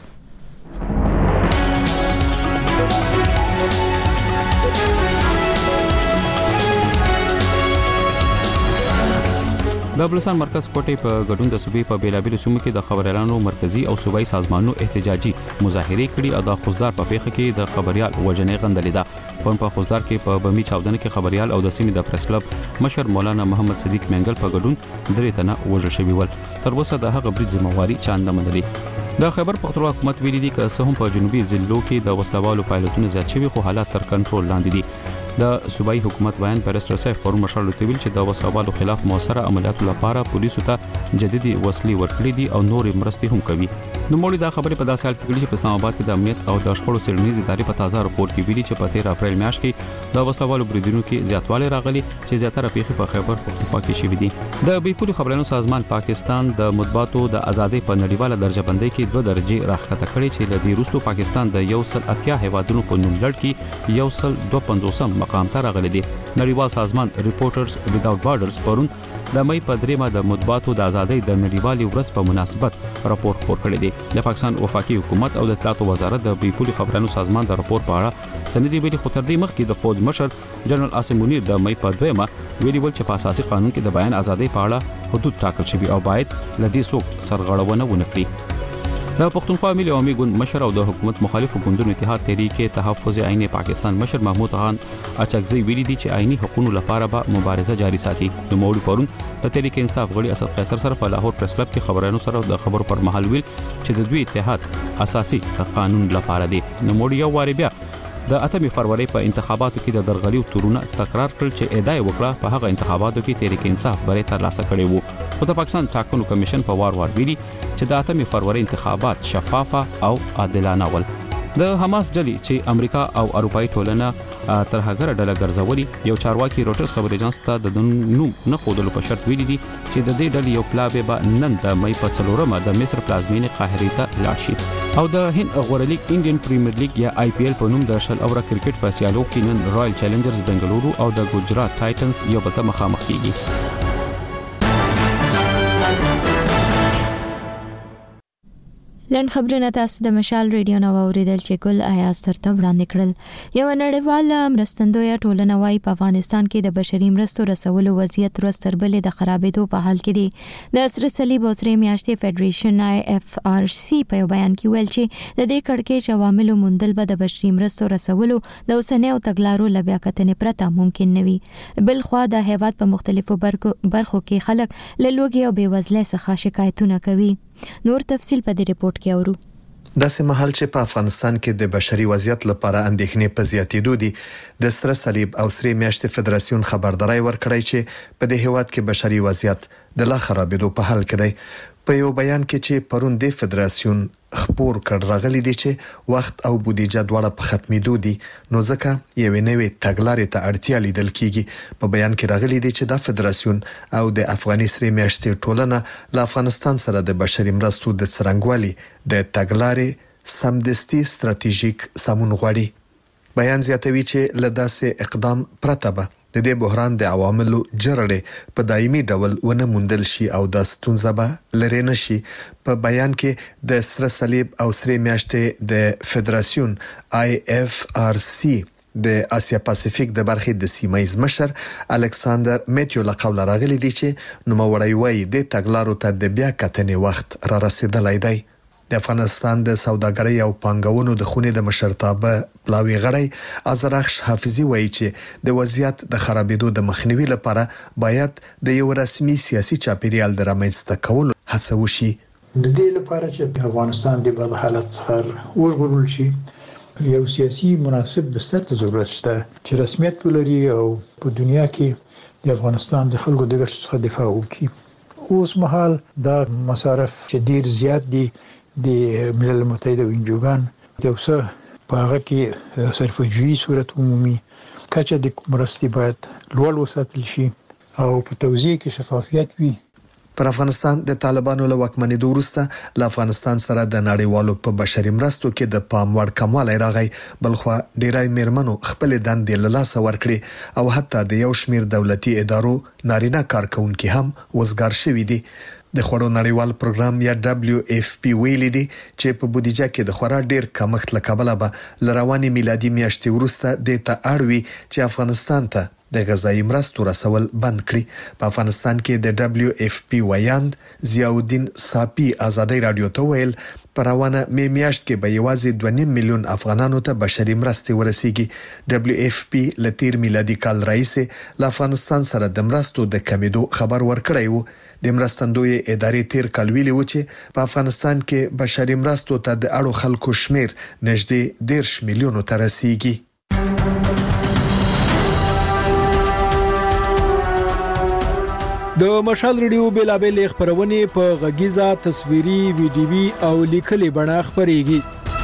د بلوچستان مرکز کوټې په ګډون د صوبې په بیلابیلو سیمو کې د خبريالانو مرکزی او صوبایي سازمانونو احتجاجي مظاهره کړي او د خوزدار په پیښه کې د خبريال وجنې غندلې ده. په په خوزدار کې په بمی چاودنه کې خبريال او د سیمې د پریس کلب مشر مولانا محمد صدیق منګل په ګډون درې تنه وژل شوي ول. تر اوسه د هغه برید ذمہواری چاند منلې. د خیبر پختونخوا حکومت ویلي دي چې هم په جنوبي ضلعو کې د وسلوالو فعالیتونو زیات شوي خو حالات تر کنټرول لاندې دي. د صوبایي حکومت بیان پرستر صاحب پرون مشر لوتویل چې د وسلوالو خلاف موثره عملیاتو لپاره پولیسو ته جديدي وسلې ورکړې دي او نور مرستې هم کوي. نو مولوی دا خبره په داسې حال کې کړي چې په اسلام آباد کې د امنیت او د شخړو څېړنیز ادارې په تازه راپور کې ویلي چې په تیر اپریل میاشت کې د وسلوالو بریدونو کې زیاتوالی راغلی چې زیاتره پیښې په خیبر پختونخوا کې شوې دي. د بیپوري خبرونو سازمان پاکستان د مطبوعاتو د ازادۍ په نړیواله درجه بندۍ کې دوه درجه راښکته کړې چې لدی روستو پاکستان د یو سل اتیا هیوادونو په نوم لړ کې یو سل دوه پنځوسم مقام ته راغلی دی. نړیوال سازمان ریپورټرز ویداوټ بارډرز پرون د مې په دریمه د مطبوعاتو د ازادۍ د نړیوالې ورځ په مناسبت راپور خپور کړی دی. د پاکستان وفاقي حکومت او د اطلاعاتو وزارت د بیپوري خبرونو سازمان د راپور په اړه سندې ویلي خو تر دې مخکې د فوج مشر جنرال عاصم منیر د مې په دویمه ویلي ول چې په اساسي قانون کې د بیان ازادۍ په اړه حدود ټاکل شوي او باید لدې څوک سرغړونه ونه کړي. د پښتونخوا ملي عوامي ګوند مشر او د حکومت مخالف ګوندونو اتحاد تحریک تحفظ عیني پاکستان مشر محمود خان اچکزی ویلي دي چې عیني حقوقو لپاره به مبارزه جاري ساتي. نو مولوی پرون د تحریک انصاف غړي اسد قیصر سره په لاهور پریس کلب کې خبرانو سره د خبرو پر مهال ویل چې د دوی اتحاد اساسي قانون لپاره دی. نو مولوی یو واری بیا د اتمې فروری په انتخاباتو کې د درغلي تورونه تکرار کړل چې ادعای وکړه په هغه انتخاباتو کې تحریک انصاف بری ترلاسه کړی وو. خو د پاکستان ټاکنو کمیشن په وار وار ویلي چې د اتمې فروری انتخابات شفافه او عادلانه ول. د حماس ډلې چې امریکا او اروپאי ټولنه تر هغه ډله ګرځولي یو چارواکي روټرز خبري اژانس ته د نوم نه خودلو په شرط ویلي دي چې د دې ډلې یو پلاوی به نن د مې په څلورمه د مصر پلازمینې قاهره ته لاړ شي. او د هند غوړه لیګ انډین پریمیر لیګ یا آی پی ایل په نوم د شل اوره کرکټ په سیالو کې نن رائل چیلنجرز بنگلورو او د ګجرات ټایټنز یو بل ته مخامخ کیږي. لن خبرونه تاسو د مشال ریډیو نو اوریدل چې ګل آیاز ترته وړاندې کړل. یو نړیواله مرستندویه ټولنه وايي په افغانستان کې د بشري مرستو رسولو وضعیت ورځ تر بلې د خرابېدو په حال کې دی. د سره صلیب او سره میاشتې فدریشن آی اف آر سی په بیان کې ویل چې د دې کړکېچ عواملو موندل به د بشري مرستو رسولو د اوسنۍ او تګلارو لبیا کتنې پرته ممکن نه وي. بل خو د هیواد په مختلفو برخو کې خلک له لوږې او بېوزلۍ څخه شکایتونه کوي. نور تفصیل په دې ریپورت کې اورو. داسې مهال چې په افغانستان کې د بشري وضعیت لپاره اندېښنې په زیاتېدو دي، د سره صلیب او سره میاشتې فدراسیون خبرداري ورکړی چې په دې هیواد کې بشري وضعیت د لا خرابېدو په حال کې دی. په یو بیان کې چې پرون د فدراسیون خبر کړ راغلي دي چې وخت او بودیجه دواړه په ختمېدو دي، نو ځکه یو نوې تګلارې ته اړتیا لیدل کیږي. په بیان کې راغلي دي چې د فدراسیون او د افغاني سره میاشتې ټولنه له افغانستان سره د بشري مرستو د څرنګوالي د تګلارې سمدستي ستراتیژیک سمون غواړي. بیان زیاتوي چې لداسې اقدام پرته به د دې بحران د عواملو جرړې په دایمي ډول ونه موندل شي او د ستونزه به لري نشي. په بیان کې د سره صلیب او سره میاشتې د فدراسیون آی اف آر سی د اسیا پاسفیک د برخې د سیمایز مشر الکساندر میتیو لقول راغلي دي چې نوموړی وایي د تګلارو ته د بیا کتنې وخت را رسیدلی دی. د افغانستان د سوداګرۍ او پانګونو د خونې د مشرتابه پلاوی غړی ازرخش حافظي وایي چې د وضعیت د خرابېدو د مخنیوي لپاره باید د یو رسمي سیاسي چاپیریال د رامنځته کولو هڅه وشي. د دې لپاره چې افغانستان د بد حالت څخه وژغورل شي، یو سیاسي مناسب بستر ته ضرورت شته چې رسمیت ولري او په دنیا کې د افغانستان د خلکو د ګټو څخه دفاع وکړي. اوس مهال دا مصارف چې ډیر زیات دي د ملل متحد او انجوګان یو څه په هغه کې صرفه‌جویي صورت عمومي کچه د مرستې باید لوړ وساتل شي او په توزیع کې شفافیت وي. پر افغانستان د طالبانو له واکمنۍ وروسته له افغانستان سره د نړیوالو په بشري مرستو کې د پام وړ کموالی راغی، بلخو ډیری میرمنو خپل دندې له لاسه ورکړي او حتی د یو شمیر دولتي ادارو نارینه کارکونکي هم وزګار شوي دي. د خوړو نړیوال پروګرام یا دبليو اف پی ویلي دي چې په بودیجه کې د خورا ډیر کمښت له کبله به لرواني میلادي میاشتې وروسته د ته اړوي چې افغانستان ته د غذایی مرستو رسول بند کړي. په افغانستان کې د دبليو اف پی ویاند ضیاءالدین صافي ازادي رادیو ته ویل پر روانه می میاشت کې به یوازې دوه نیم میلیون افغانانو ته بشري مرستې ورسیږي. دبليو اف پی لتیر میلادي کال راهیسې له افغانستان سره د مرستو د کمیدو خبر ورکړی وو. د مرستندوی ادارې تیر کال ویلي و چې په افغانستان کې بشري مرستو ته د اړو خلکو شمیر نږدې دیرش میلیونو ته رسیږي. د مشال ریډیو بیلابل خبرونه په غږیزه تصویري ویډیوي او لیکلي بڼه خبريږي.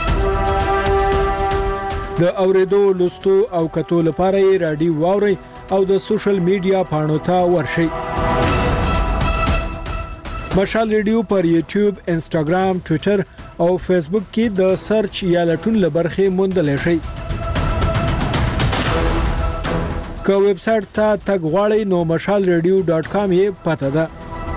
د اوریدو لوستو او کتو لپاره رادیو واوري او د سوشل میډیا پاڼو ته ورشي. مشال ریډیو پر یوټیوب، انسټاګرام، ټوئیټر او فیسبوک کې د سرچ یا لټون لبرخه موندل شي. که ویب سټ ته تګ غواړئ نو مشال ریډیو ډاټ کام یې پته ده.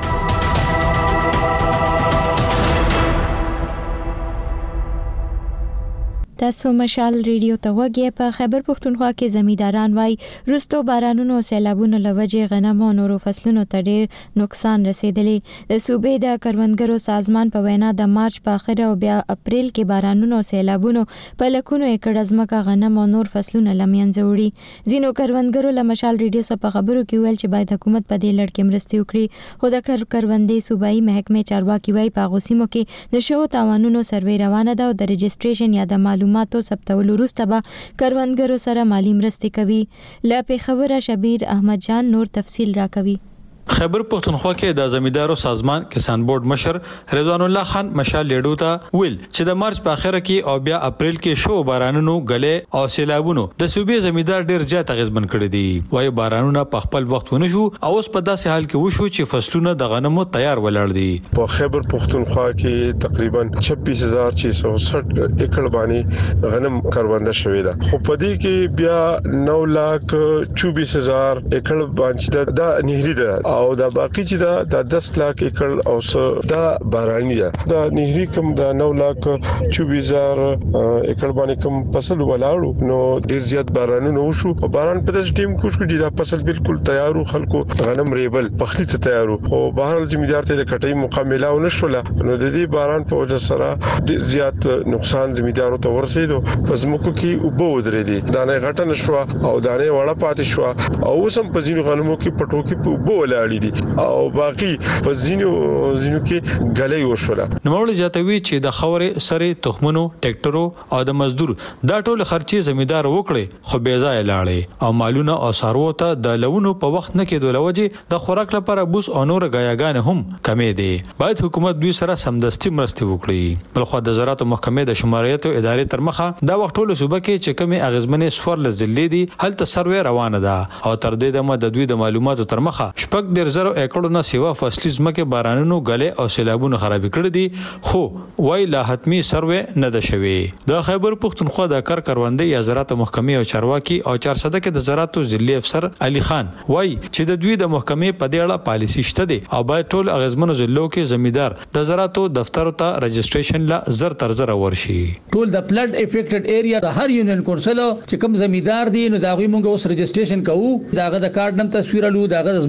تاسو مشال ریډیو ته وګورئ. په خیبر پښتونخوا کې زمینداران وای رستو بارانونو او سیلابونو لوجه غنم او نورو فصلونو ته ډیر نقصان رسیدلی. د صوبې د کروندګرو سازمان په وینا د مارچ په اخر او بیا اپریل کې بارانونو او سیلابونو په لکونو ایکړ ځمکه غنم او نور فصلونه لمینځه وړي. ځینو کروندګرو له مشال ریډیو سره په خبرو کې ویل چې باید حکومت په دې لړ کې مرستې وکړي. خو د کروندې صوبایي محکمې چارواکي وای په غوسیمو کې نشو تاوانونو سروې روانه ده او د رجستریشن یا د معلومات معلوماتو ثبتول وروسته به کروندګرو سره مالی مرستې کوي. لا په خبره شبیر احمد جان نور تفصیل راکوي. خیبر پښتونخوا کې د زمیندارو سازمان کسان بورډ مشر رضوان الله خان مشال لیډو ته ویل چې د مارچ په اخر کې او بیا اپریل کې شو بارانونو غلې او سیلابونو د صوبې زمیندار ډیر زیات غزبن کړی دي. وای بارانونه په خپل وخت ونه شو او اوس په داسې حال کې وشو چې فصلونه د غنمو تیار ولاړ دي. په خیبر پښتونخوا کې تقریبا چھبیس هزار چھ سو ساٹھ ایکڑ باندې غنم کارونده شوې ده. خو په دې کې بیا نو لاک چوبیس هزار ایکڑ باندې دا نهري ده او دا باقی چې دا د دس لاک ایکړ او څه دا باراني ده. دا نهري کم دا نو لاک چوبیس هزار ایکړ باندې کم فصل ولاړو نو ډیر زیات بارانونه وشو او باران په داس ټیم کوش کړي دا فصل بالکل تیارو خلکو غنم ریبل پخلی ته تیارو او بهر زمیندار ته د کټۍ مقابله ونشوله نو د دې باران په وجه سره ډیر زیات نقصان زمیندارو ته ورسېدو. پزموکو کې وبو ودرې دي دانه غټه نشو او دانه وړه پاتې شو او سم په ځینو غنمو کې پټو کې په وبو ولاړ او باقي په زینو زینو کې غلې وشوله. نوموړي جاتوي چې د خورې سره تخمونو ټریکټرو او د مزدور دا ټول خرچي زمیندار وکړي خو بې ځای لاړې او مالونه او سارو ته د لونو په وخت نه کې دولوجه د خوراک لپاره بوس او نور غیاګان هم کمې دي. باید حکومت دوی سره سمدستي مرستې وکړي. بلخو د زراعت محکمې د شماریت ادارې تر مخه دا وخت ټول صوبه کې چې کمی اغیزمنې سوار لزلې دي هلته سروې روانه ده او تر دې دمه د دوی د معلوماتو تر مخه شپږ ډیر زره ایکړو نه سیوا فصلي ځمکه بارانونو غلې او سیلابونو خراب کړې دي خو وای لا حتمی سروې نه ده شوی. د خیبر پښتونخوا د کار کروندې یا زراعت محکمې او چارواکي او چار صده کې د زراعت ضلعي افسر علي خان وای چې د دوی د محکمې په دې اړه پالیسي شته دي او باید ټول اغیزمنو ضلعو کې زمیندار د زراعت دفتر ته رجستریشن لا زر تر زر ورشي. ټول د فلډ افیکټډ ایریا د هر یونین کونسل چې کوم زمیندار دي نو دا غوي موږ اوس رجستریشن کوو داغه د کارت نن تصویرلو داغه د ځمکې فرق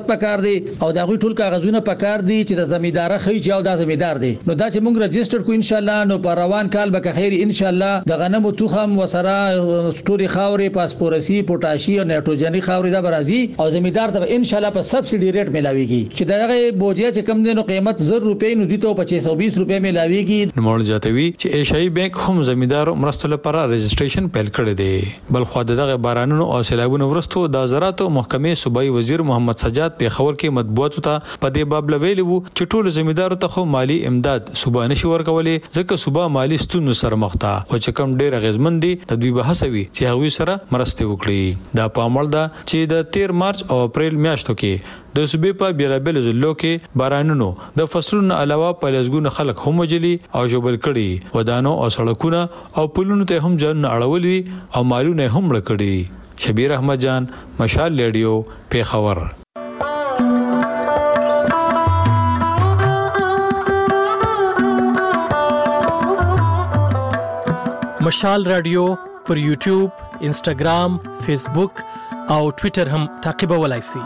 رخصت پکار دی او دا غوی ټول کاغذونه پکار دي چې د زمیندار خي چې او دا زمیندار دی نو دا چې موږ رجستر کو ان شاء الله نو په روان کال به خیر ان شاء الله د غنمو تخم وسره سټوري خاورې پاسپورسي پوتاشي او نایتروجني خاورې دا برازي او زمیندار ته ان شاء الله په سبسيډي ریټ ملاويږي چې دغه بوجه چې کم دي نو قیمت زر روپۍ نو دي ته پچیس سو بیس روپۍ ملاويږي نو مول جاتوي چې ایشیايي بانک هم زمیندارو مرستو لپاره رجسټریشن پیل کړی دی بل خو دغه بارانونو او سیلابونو ورستو د زراعت محکمې صوبایي وزیر محمد سجاد په خبر کې مطبوعات ته په دې باب لویلی وو چې ټول زمیندارو ته خو مالی امداد صوبا نشي ورکولې ځکه صوبا مالی ستونزو سره مخ ده خو چې کم ډیر غزمن دي د دوی بحثوي چې هغوی سره مرسته وکړي دا په عمل ده چې د تیر مارچ او اپریل میاشتو کې د صوبې په بیلابل ضلعو کې بارانونو د فصلونو علاوه په لږګونه خلک هم وجلي او جوبل کړي ودانو او سړکونه او پلونو ته هم ځان اړولي او مالونه هم مړ کړي شبیر احمد جان مشال ریډیو پیښور مشال رادیو پر یوټیوب، انسټاګرام، فیسبوک او ټوئیټر هم تعقیبولای شئ.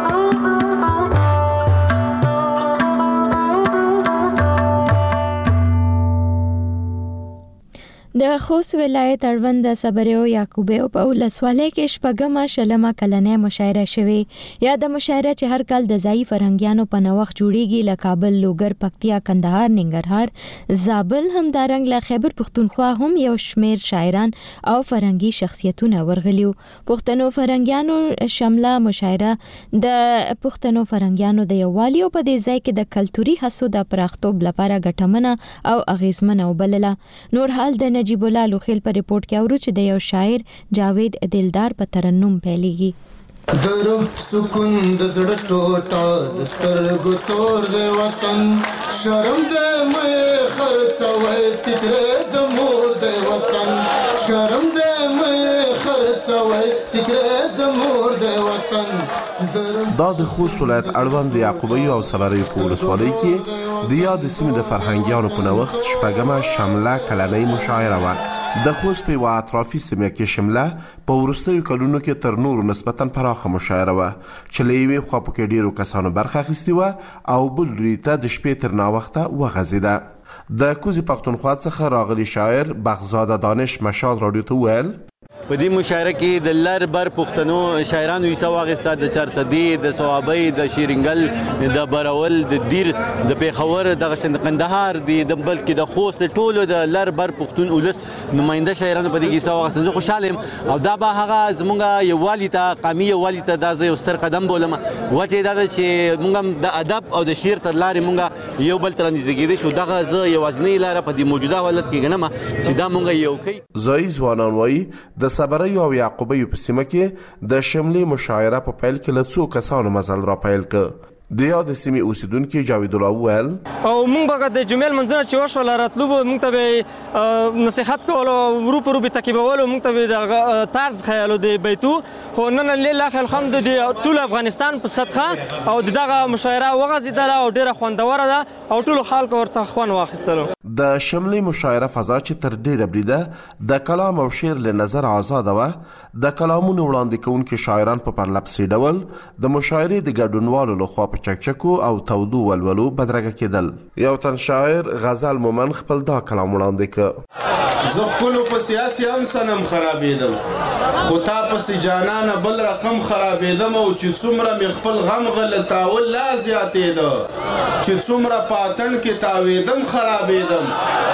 د خوست ولایت اړوند صبریو یعقوبیو په ولسوالۍ کې شپږمه شلمه کلنې مشاعره شوې یا د مشاعره چې هر کال د ځایي فرهنګیانو په نوښت جوړیږي له کابل، لوګر، پکتیا، کندهار، ننګرهار، زابل همدارنګ له خیبر پښتونخوا هم یو شمیر شاعران او فرهنګي شخصیتونه ورغلیو. پښتنو فرهنګیانو شامله مشاعره د پښتنو فرهنګیانو د یووالي او په دې ځای کې د کلتوري هڅو د پراختوب لپاره ګټمنه او اغیزمنه وبلله. نور حال د نجیب الله لوخیل په ریپورت کې اورو چې د یو شاعر جاوید دلدار په ترنم پیلېږي. درو سکون د زړه ټوټه د سترګو تور د وطن شرم د مې خرڅوي فکر د مور د وطن شرم د مې خرڅوي فکر د مور د وطن. دا د خوست ولایت اړوند یعقوبیو او صبریو په ولسوالۍ کې د یاد سیمې د فرهنګیانو په نوښت شپږمه شامله کلنۍ مشاعره وه. د خوست په یوه اطرافي سیمه کې شمله په وروستیو کلونو کې تر نورو نسبتا پراخه مشاعره وه چې له یوې خوا پکې ډېرو کسانو برخه اخیستې وه او بل لوري ته د شپې تر ناوخته وغځېده. د کوزې پښتونخوا څخه راغلي شاعر بغزاده دانش مشال راډیو ته وویل په دې مشاعره کې د لر بر پښتنو شاعرانو حصہ واخیسته، د چارسدي، د صوابۍ، د شیرینګل، د برول، د دیر، د پیښور، د قندهار، د بلکې د خوست ټولو د لر بر پښتون ولس نماینده شاعرانو په دې کې حصہ واخیسته. زه خوشاله یم او دا به هغه زموږ یووالي ته قومي یووالي ته دا زه یو ستر قدم بولم. وجه دا ده چې موږ د ادب او د شعر تر لارې موږ یو بل تر نږدې کېدی شو. دغه زه یوازینۍ لاره په دې موجوده حالت کې ګڼم چې دا موږ یو کوي. ځایي ځوانان وایي د صبریو او یعقوبیو په سیمه کې د شملې مشاعره په پیل کې له څو کسانو مزل را پیل کړ. د یاد سیمې اوسیدونکي جاوید الله وویل او موږ به د جمعې لمونځونه چې وشول راتلو به موږ ته به نصیحت کول او ورو په ورو به تعقیبولو، موږ ته به د طرز خیالو د بیتو. خو نن لله الحمد د ټول افغانستان په صدقه او دغه مشاعره وغځېدله او ډېره خوندوره ده او ټولو خلکو ورڅخه خوند واخیستلو. د شملې مشاعره فضا چې تر ډېره بریده د کلام او شعر له نظر آزاده وه. د کلامونو وړاندې کوونکي شاعران په پرلپسې ډول د مشاعرې د ګډونوالو لخوا په چکچکو او تودو ولولو بدرګه کېدل. یو تن شاعر غزل مومن خپل دا کلام وړاندې کړ. زه خپلو په سیاسي هم سنم خرابېدم خو تا پسې جانانه بل رقم خرابېدم او چې څومره مې خپل غم غله تاول لا زیاتېده چې څومره په اتڼ کې تاوېدم خرابېدم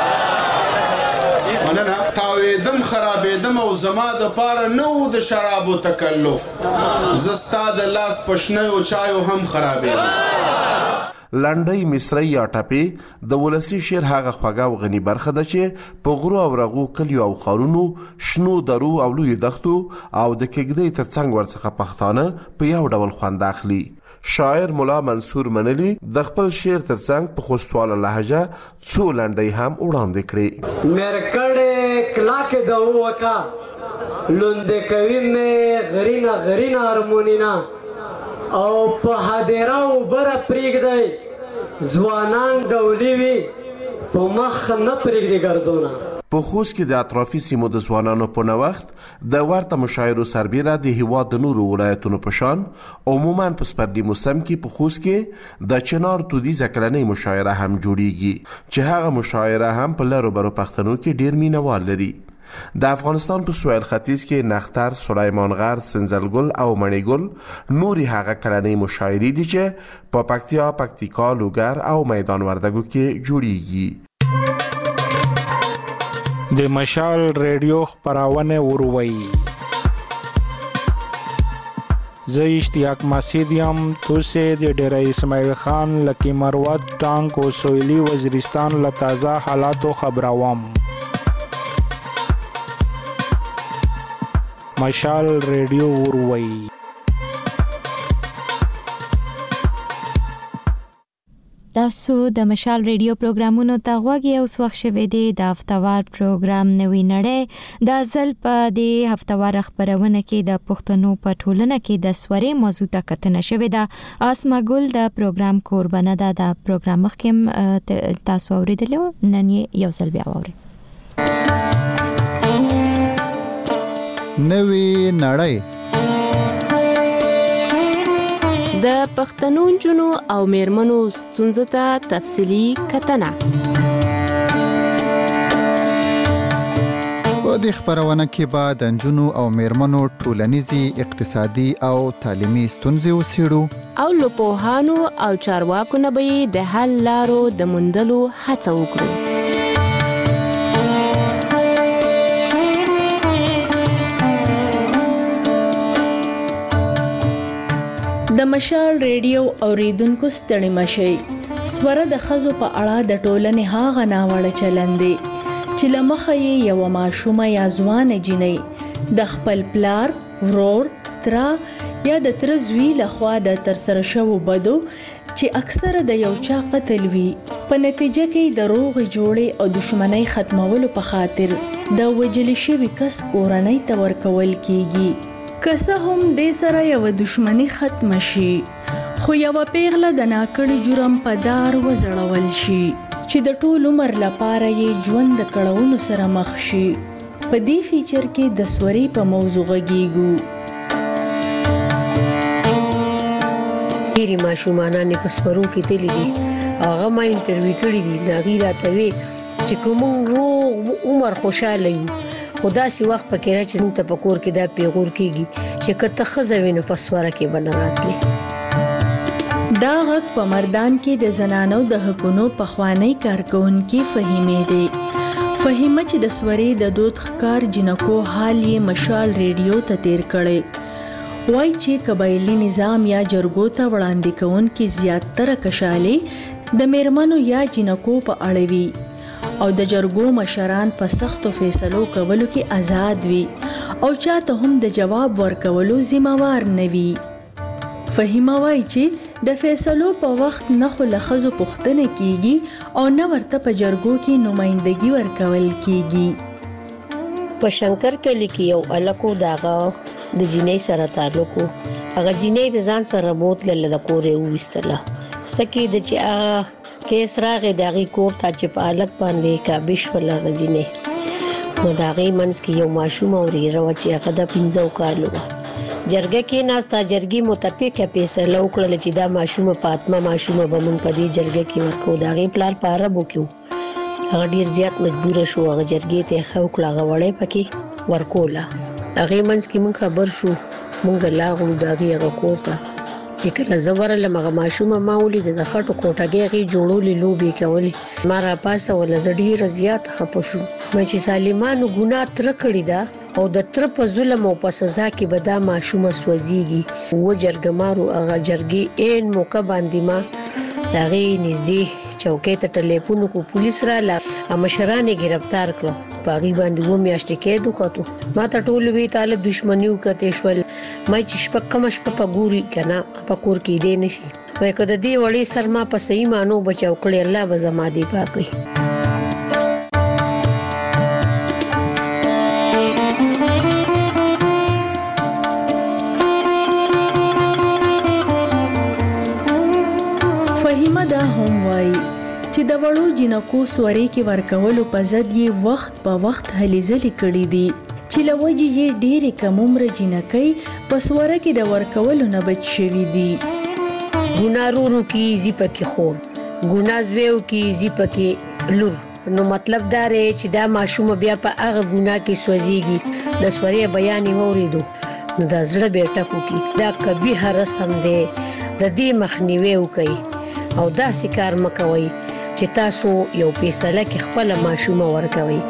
مننه تاوېدم خرابېدم او زما د پاره نه و د شرابو تکلف زه ستا د لاس په شنیو چایو هم خرابېدم. لنډۍ، مصرۍ یا ټپې د ولسي شعر هغه خوږه او غني برخه ده چې په غرو او رغو کلیو او ښارونو، شنو درو او لویو دښتو او د کېږدۍ تر څنګ ورڅخه پښتانه په یو ډول خوند اخلي. شاعر ملا منصور منلی د خپل شعر تر څنګ په خوستواله لهجه څو لنډۍ هم وړاندې کړې. مرکړې کلاکې د وکا لوندې کوي مې غرینا غرینا هارمونینا او په هدیره وبره پرېږدی ځوانان ډولي وي په مخ نه پرېږدي ګردونه. په خوست کې د اطرافي سیمو د ځوانانو په نوښت د ورته مشاعرو سربیره د هیواد د نورو ولایتونو په شان عموما په سپرلي موسم کې په خوست کې د چنار دودیزه کلنۍ مشاعره هم جوړیږي چې هغه مشاعره هم په لرو برو پښتنو کې ډیر مینوال لري. د افغانستان په سویل ختیځ کې نختر، سلیمان غر، سنځلګل او مڼیګل نوري هغه کلنۍ مشاعرې دي چې په پکتیا، پکتیکا، لوګر او میدان وردګو کې جوړیږي. د مشال ریډیو خپرونه وروي. زه اشتیاق مسعود یم. توسه د ډیره اسماعیل خان لکی مروت ټانک او سویلی وزیرستان له تازه حالاتو خبروم. مشال ریډیو وروي. تاسو د مشال ریډیو پروګرامونو ته غوږی اوس وخت شوه دی د هفتوار پروګرام نوې نړۍ د ځل په د هفتوار خبرونه کې د پښتنو په ټولنه کې د سوري موضوع ته کتنه شوه ده. اسما ګل د پروګرام کوربنه ده. د پروګرام مخکې تاسو اوریدلو نن یو ځل بیا ووري. نوې نړۍ د پښتنو جنو او میرمنو ستونزو ته تفصیلی کتنه. په دې خبرونه کې به د جنو او میرمنو ټولنیزي، اقتصادي او تعلیمي ستونزې وڅېړو او له پوهانو او چارواکو نه به د حل لارو د موندلو هڅه وکړو. د مشال ریډیو اوریدونکو ستړي مشي. سوره د خزو په اړه د ټولنې هاغه ناوړه چلند دی چې لمخه یې یو ماشومه یا ځوان جنۍ د خپل پلار، ورور، ترا یا د تر زوی لخوا د ترسره شوو بدو چې اکثره د یو چا قتل وي په نتیجه کې د روغ جوړې او دشمنی ختمولو په خاطر د وجل شوی کس کورنۍ ته ورکول کیږي. کسه هم دې سره یو دشمنی ختم شي، خو یو پیغله د ناکړي جرم په دار وزړول شي چې د ټول عمر لپاره یې ژوند د کړهونو سره مخ شي. په دې فیچر کې د سوري په موضوع غږیږو. ډېری ماشومان په سپرو کې تللی دي. هغه ما انټرویو کړی دي. ناغي راته وی چې کوم روغ عمر خوشاله یو، خدا سی وخت پکې را چې ته پکور کې دا پیغور کیږي چې کته خزوینو په سواره کې بنراتلی. دا غږ په مردان کې د زنانو د حقونو په خوانی کارکونکو فهیمه دی. فهیمه چې د سوري د دوت خکار جنکو حال یې مشال ریډیو ته تیر کړي. وای چې قبایلی نظام یا جرګو ته وړاندې کوونکې زیاتره کشالي د میرمنو یا جنکو په اړه وی او د جرګو مشران په سختو فیصلو کولو کې آزاد وي او چاته هم د جواب ورکولو ذمہوار نه وي. فهیمه وای چې د فیصلو په وخت نه خو لخذو پوښتنه کیږي او نه ورته په جرګو کې نمائندګي ورکول کیږي. په شنکر کلی کې یو الکو داغه د جینۍ سره تعلق وو. هغه جینۍ د ځان سره بوتل له کورې وستله. سکه د چې هغه کیس راغی داغي کور ته چې په الک باندې کابش ولا غجینه نو داغي منس کې یو ماشوم اوري روا چې هغه د پنځو کالو جرګه کې ناستا جرګي متفقه فیصله وکړه چې دا ماشوم فاطمه ماشوم به مون په دې جرګه کې ورکو داغي پلان پاره بوکیو. هغه ډیر زیات مجبور شو. هغه جرګې ته خو کړه غوړې پکې ورکولا. هغه منس کې مون خبر شو مونږ لاغو داغي هغه کوته چې کله زوره لمغه ماشومه ما ولید د خټو کوټګي جوړولې لوبي کولې ما را پاسه ول زړی رضیات خپه شو. مې چې ظالمانو ګناه تر کړی دا او د تر په ظلم او په سزا کې به دا ماشومه سوځيږي. و جرګمارو هغه جرګي ان موقع باندې ما دغه نږدې چوکۍ ته ټلیفون کو پولیس را لا مشران گرفتار کړو. پاغي باندې و میاشتې کې دوخته ما ته ټول وی تعالی دښمنیو کته شول. مې چې شپه کم شپه په ګوري کنه په کور کې دی نشي. وای کده دی وړي سر ما په صحیح مانو بچاو کړی الله به زما دی پاکي. فهیمه دا هم وای چې د وړو جنکو سوري کې ورکولو په ضد یې وخت په وخت هلې ځلې کړې دي چې له وجې یې ډېرې کم عمره جنکۍ په سوره کې د ورکولو نه بچ شوي دي. ګناه رورو کې زی پکې خور، ګناه زویو کې زی پکې لور. نو مطلب دا دی چې دا ماشوم بیا په هغه ګناه کې سوځيږي. د سوري بیان یې وریدو نو دا زړه به ټکو کی. دا قبیح رسم دی، د دې مخنیوي وکړي او دا کار مکوئ چې تاسو یو فیصله کې خپل ماشوم ورکوي.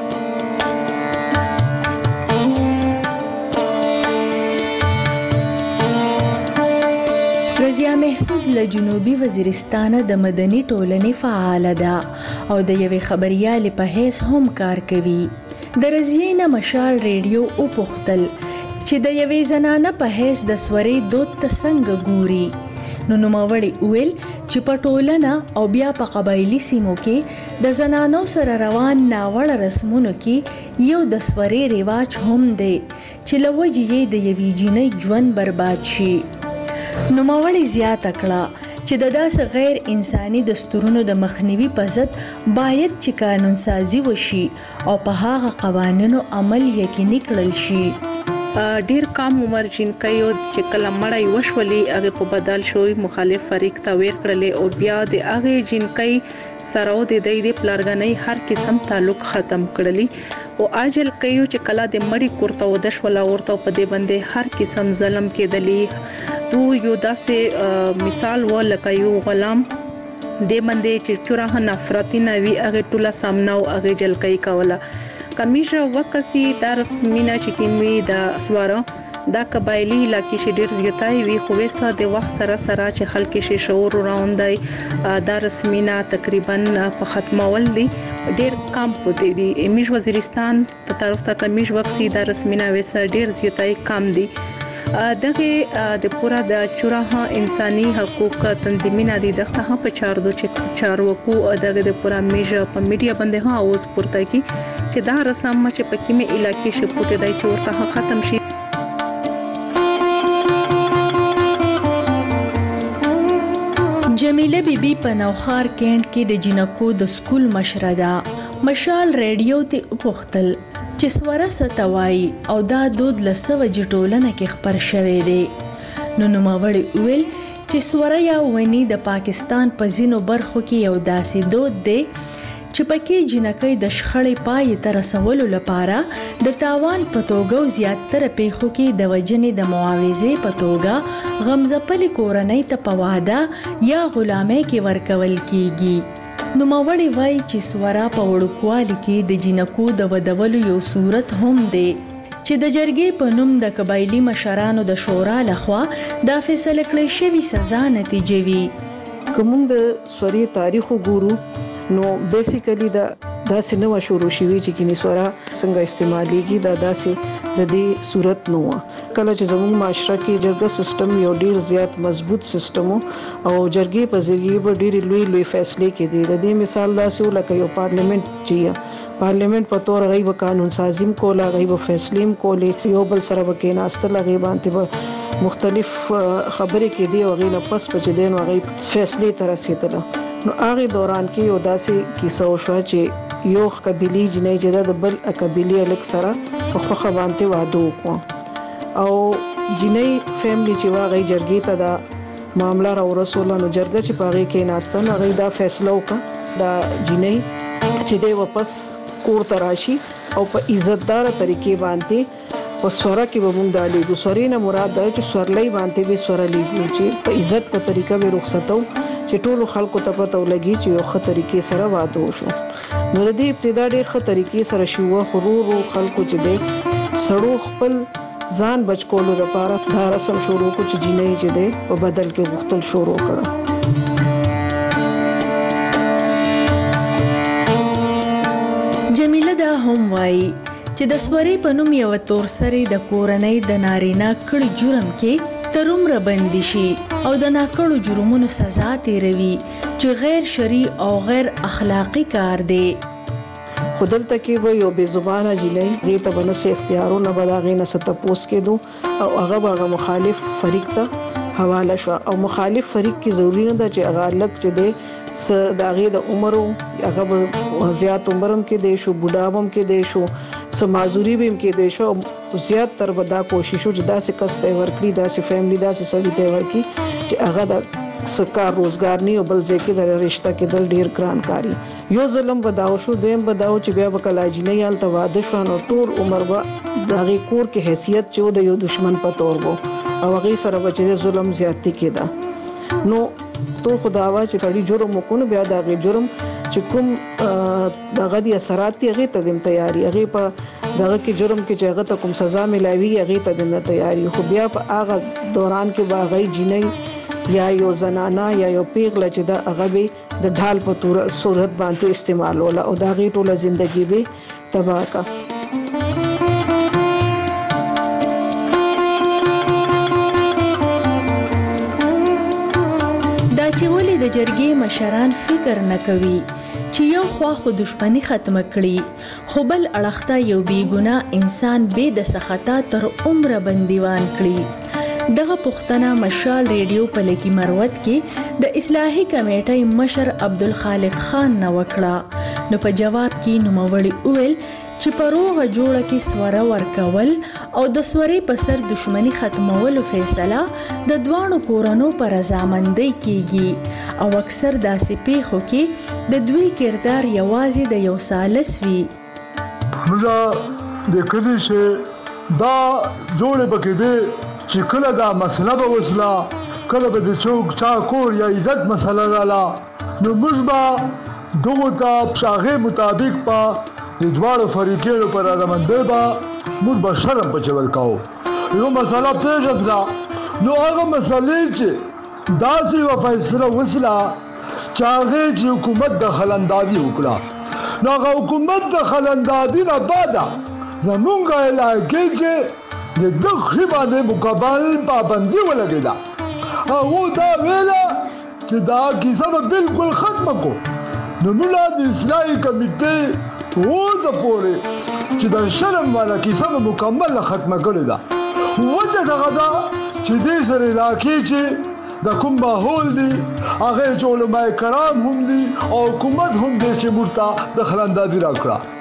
رضیا محسود له جنوبي وزیرستان د مدني ټولنې فعاله ده او د یوې خبريالې په حیث هم کار کوي. د رضیې نه مشال ریډیو او پختل چې د یوې زنانه په حیث د سوري دود ته څنګه ګوري. نو نوموړي ویل چې په ټولنه او بیا په قبایلی سیمو کې د زنانو سره روان ناوړه رسمونو کې یو د سوري رواج هم دی چې لوجې د یوې جنۍ ژوند برباد شي. نوموړي زیاته کړه چې د داسې غیر انساني دستورونو د مخنیوي په ضد باید چې قانون سازي وشي او په هغه قوانینو عمل یقیني کړل شي. ډیر کم عمر جنکۍ چې کله مړی وشولې هغه په بدل شوی مخالف فریق ته ویر کړلې او بیا د هغه جنکۍ سره د دې د پلارګنۍ هر قسم تعلق ختم کړلی او اجل کيو چې کله د مړی کوړه و د شولا ورته په دې باندې هر قسم ظلم کېدلی. تو یو داسې مثال و لکه یو غلام د باندې چې چوره نفرتي نوي هغه ټوله سامنا او هغه جلکۍ کوله. کمیشه وکسي د رسمینا چې کیموي د سواره دا قبایلی علاقې چې ډیر زیاتای وي خو وسه د وخت سره سره چې خلک شي شعور راوندای د رسمینا تقریبا په ختمول دي ډیر کم پوتې دي. امیش وزیرستان په طرف ته کمیش وکسي د رسمینا وسه ډیر زیاتای کم دي. دغه د پورا د چوره انساني حقوق تنظیمونه دي دغه په چاردو چې چارواکو دغه د پورا میجه په میډیا باندې ها اوس پورته کی چې دا رسم چې په کیمه علاقې شپوته دای چې ورته ختم شي. جمیله بیبي په نوخار کینټ کې د جنکو د سکول مشره ده. مشال ریډیو ته وپختل چې سوره ستوي او دا دود لسوه جټولنه کې خبر شوه دی. نو نوموړي ویل چې سوره یا ونی د پاکستان په ځینو برخو کې یو داسې دود دی چې پکې جنکۍ د شخړې پای ته رسولو لپاره د تاوان په توګه زیاتره پیښو کې د وجنې د معاوضې په توګه غمزپلې کورنۍ ته په واده یا غلامۍ کې ورکول کیږي. نو ماوړي وای چې سوره په وړوکوالي کې د جنکو د ودولو یو صورت هم دی چې د جرګې په نوم د قبایلی مشرانو د شورا لخوا د فیصله کړې شوی سزا نتیجه وي. کوم د سوري تاریخ ګورو نو بیسیکلی دا داسې نو شروع شوی چې کینی سورا څنګه استعماليږي دا داسې د دې صورت نو کله چې زموږ معاشره کې جرګه سیستم یو ډیر زیات مضبوط سیستم او جرګې په ذریعہ به ډیر لوی لوی فیصله کېدي. د دې مثال داسې ولکه یو پارلیمنت چې پارلیمنت په تور غي به قانون سازیم کوله غي به فیصلیم کولې یو بل سره وکیناستل غي باندې به مختلف خبرې کېدي او غي نه پس په دین او غي فیصله تر رسیدله. نو هغه دوران کې یو داسې کیسه وشو چې یو قبيلي جنۍ چې د بل قبيلي الک سره په خوخه باندې واده وکړ او جنۍ فیملی چې واغې جرګې ته دا معاملې را ورسول نو جرګه چې پاره کې ناستن هغه دا فیصله وکړه دا جنۍ چې د واپس کور ته راشي او په عزتدار طریقې باندې په سوره کې به مونږ دالې د سوري نه مراد ده چې سورلې باندې به سوره لیږي چې په عزت په طریقه به رخصتو چې ټول خلکو ته پته ولګي چې یو ښه طریقې سره واده وشو. نو د دې ابتدا ډېر ښه طریقې سره شو خرور خلکو چې دې سړو خپل ځان بچ کولو لپاره دا رسم شروع کو چې جنۍ چې دې په بدل کې غختل شروع کړه. جمیله دا هم وایي چې د سوري په نوم یو تور سره د کورنۍ د نارینه کړي جرم کې تر عمره بندي شي او د ناکړو جرمونو سزا تیروي چې غیر شرعي او غیر اخلاقی کار دی. خودلته کې به یو بے زبانه جنۍ دې ته بنس اختیارونه بلاغې نه ستپوس کېدو او هغه هغه مخالف فریق ته حواله شو او مخالف فریق کې ضروری نه ده چې هغه لک چې دې س داغه د عمرو هغه زیات عمرم کې دی شو بډاوم کې دی شو سمازوري بیم کې دی شو زیات تر ودا کوشش او جدا سه کس ته ورکړي دا سه فیملی دا سه سړی ته ورکړي چې هغه د سکار روزګار نه او بل ځکه د رشتہ کې دل ډیر ګران کاری یو ظلم بداو شو دیم بداو چې بیا وکلاجی نه یال ته واده شو نو ټول عمر وا دغه کور کې حیثیت چې د یو دشمن په تور وو او هغه سره بچي ظلم زیاتی کېدا نو تو خداوا چې کړي جرم وکړو بیا دا غي جرم چې کوم دغه دي اثرات هغه ته دم تیاری هغه په دغه کې جرم کې چې هغه ته کوم سزا ملاوي هغه ته دم تیاری خو بیا په هغه دوران کې باغی جنې یا یو زنانا یا یو پیغله چې دا هغه به د ډال په تور صورت باندې استعمال ولا او دا غي ټوله ژوندۍ به تباہ کا چې ولې د جرګې مشران فکر نه کوي چې یو خوا خو دښمنی ختمه کړي خو بل اړخته یو بی ګناه انسان به د سخطا تر عمره بندیوان کړي دغه پښتنه مشال ریډیو په لکی مروت کې د اصلاحي کمیټې مشر عبدالخالق خان نو وکړه نو په جواب کې نوموړي وویل چې پروغه جوړه کې سوره ورکول او د سورې په سر دښمنی ختمولو فیصله د دوانو کورونو پر رضامندۍ کیږي او اکثر داسې پیښو کې د دوی کردار یوازې د یو سالس وي موږ د کلی شه دا جوړه پکې دي چې کله دا مسله به وسلا کله به د چوک چا کور یا عزت مسله رالا نو موږ به دغه ته شاغه مطابق په د دوړو فریقونو پر رضامندۍ با موږ به شرم په چور کاو یو مسله پیښ شوه نو هغه مسلې چې داسې و فیصله وسلا چاغه چې حکومت د خلندادي وکړه نو هغه حکومت د خلندادي نه بعد زمونږ علاقې چې د دغه باندې مقابل پابندي ولګیدا او دا ویلا چې دا کیسه به بالکل ختم کو نو موږ د اصلاحي کمیټې وځه پورې چې د شرم والا کیسه مکمل ختمه کړې ده وجه دغه ده چې دې سره علاقې چې د کوم ماحول دي هغه چې علماء کرام هم دي او حکومت هم دې چې مرتا د خلندادي راکړه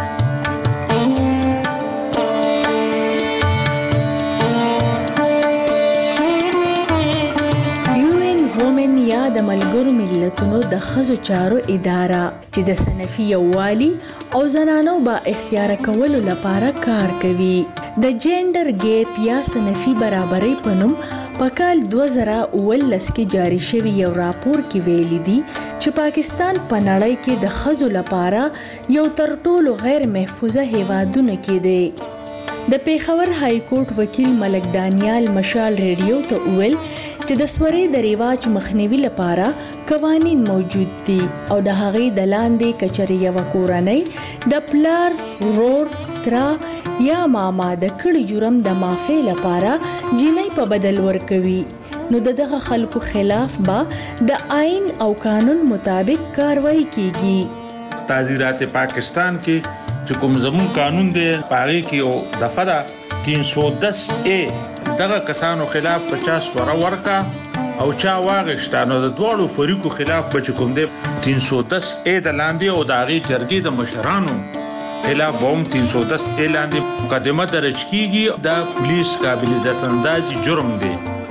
یا د ملګرو ملتونو د خزو چارو اداره چې د صنفي یووالي او زنانو با اختیار کولو لپاره کار کوي د جندر ګیپ یا صنفي برابرۍ په نوم په کال دوه زره اوولس کې جاری شوی یو راپور کې ویلي دي چې پاکستان په نړۍ کې د خزو لپاره یو تر ټولو غیر محفوظه هیوادونه کې دی د پیښور های کورټ وکیل ملک دانیال مشال ریډیو ته ویل چې د سورې د ریواج مخنیوي لپاره قوانین موجود دي او د هغې د لاندې کچري یو کورنۍ د پلار رور ترا یا ماما د کړي جرم د معافی لپاره جنۍ په بدل ورکوي نو دغه خلکو خلاف به د آئین او قانون مطابق کاروایی کیږي تعزیرات پاکستان کې چې کوم زمون قانون دی پاره کې او دفعه ده تین سو دس اے دغه کسانو خلاف پچاس ورا ورکا او چا واغشتا نو د دوړو فریقو خلاف بچ کوم دی تین سو دس اے د لاندې او داغي جرګې د مشرانو خلاف بوم تین سو دس اے لاندې مقدمه درج کیږي د پولیس قابل دستاندازي جرم دی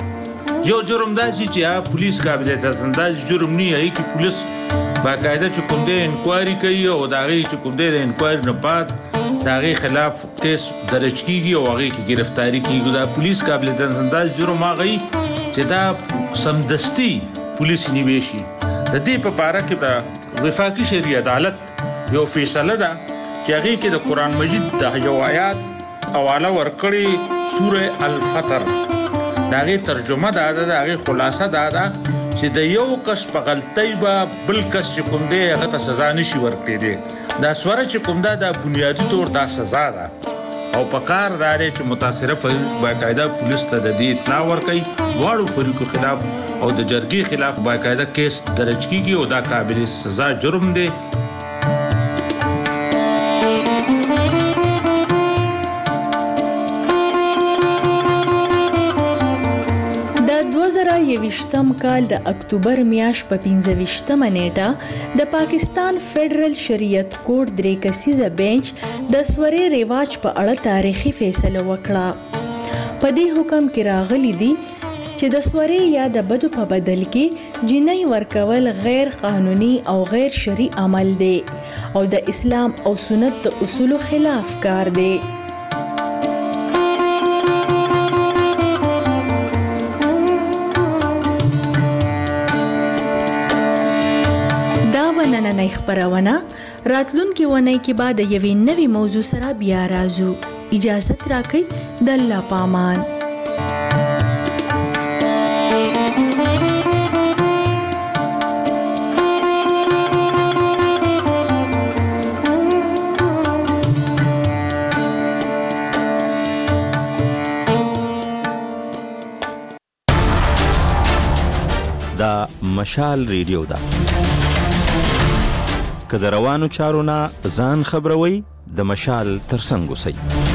یو جرم داسي چې پولیس قابل دستاندازي جرم نه یی کی پولیس باقاعده چې کوم دی انکوایري کوي او داغي چې کوم دی د انکوایري نه بعد داغي خلاف کیس درج کیږي او هغه کی گرفتاری کیږي دا پولیس قابل دستانداز جرم هغه چې دا سمدستي پولیس نیوي شي د دې په اړه کې د وفاقي شرعي عدالت یو فیصله ده چې هغه کې د قران مجید د یو آیات حواله ورکړي سوره الفطر داغي ترجمه ده داغي خلاصه ده چې د یو کس په غلطۍ به بل کس چې کوم دی هغه ته سزا نشي ورکړي دی دا سوره چې کوم دا د بنیادی طور دا سزا ده او په کار داري چې متاثره په باقاعده پولیس ته د دې اطلاع ورکړي واړو فریقو خلاف او د جرګې خلاف باقاعده کیس درج کیږي او دا قابل سزا جرم دی زره یویشتم کال د اکتوبر میاشت په پنځه ویشتمه نیټه د پاکستان فدرل شریعت کورټ درې کسیزه بینچ د سورې رواج په اړه تاریخي فیصله وکړه. په دې حکم کې راغلی دی چې د سورې یا د بدو په بدل کې جنۍ ورکول غیر قانوني او غیر شرعي عمل دی او د اسلام او سنت د اصولو خلاف کار دی. نننۍ خپرونه راتلونکي ونې کې بعد یوې نوې موضوع سره بیا راځو. اجازت راکړئ د الله پامان. دا مشال ریډیو ده. که د روانو چارو نه ځان خبروي د مشال ترڅنګ اوسئ.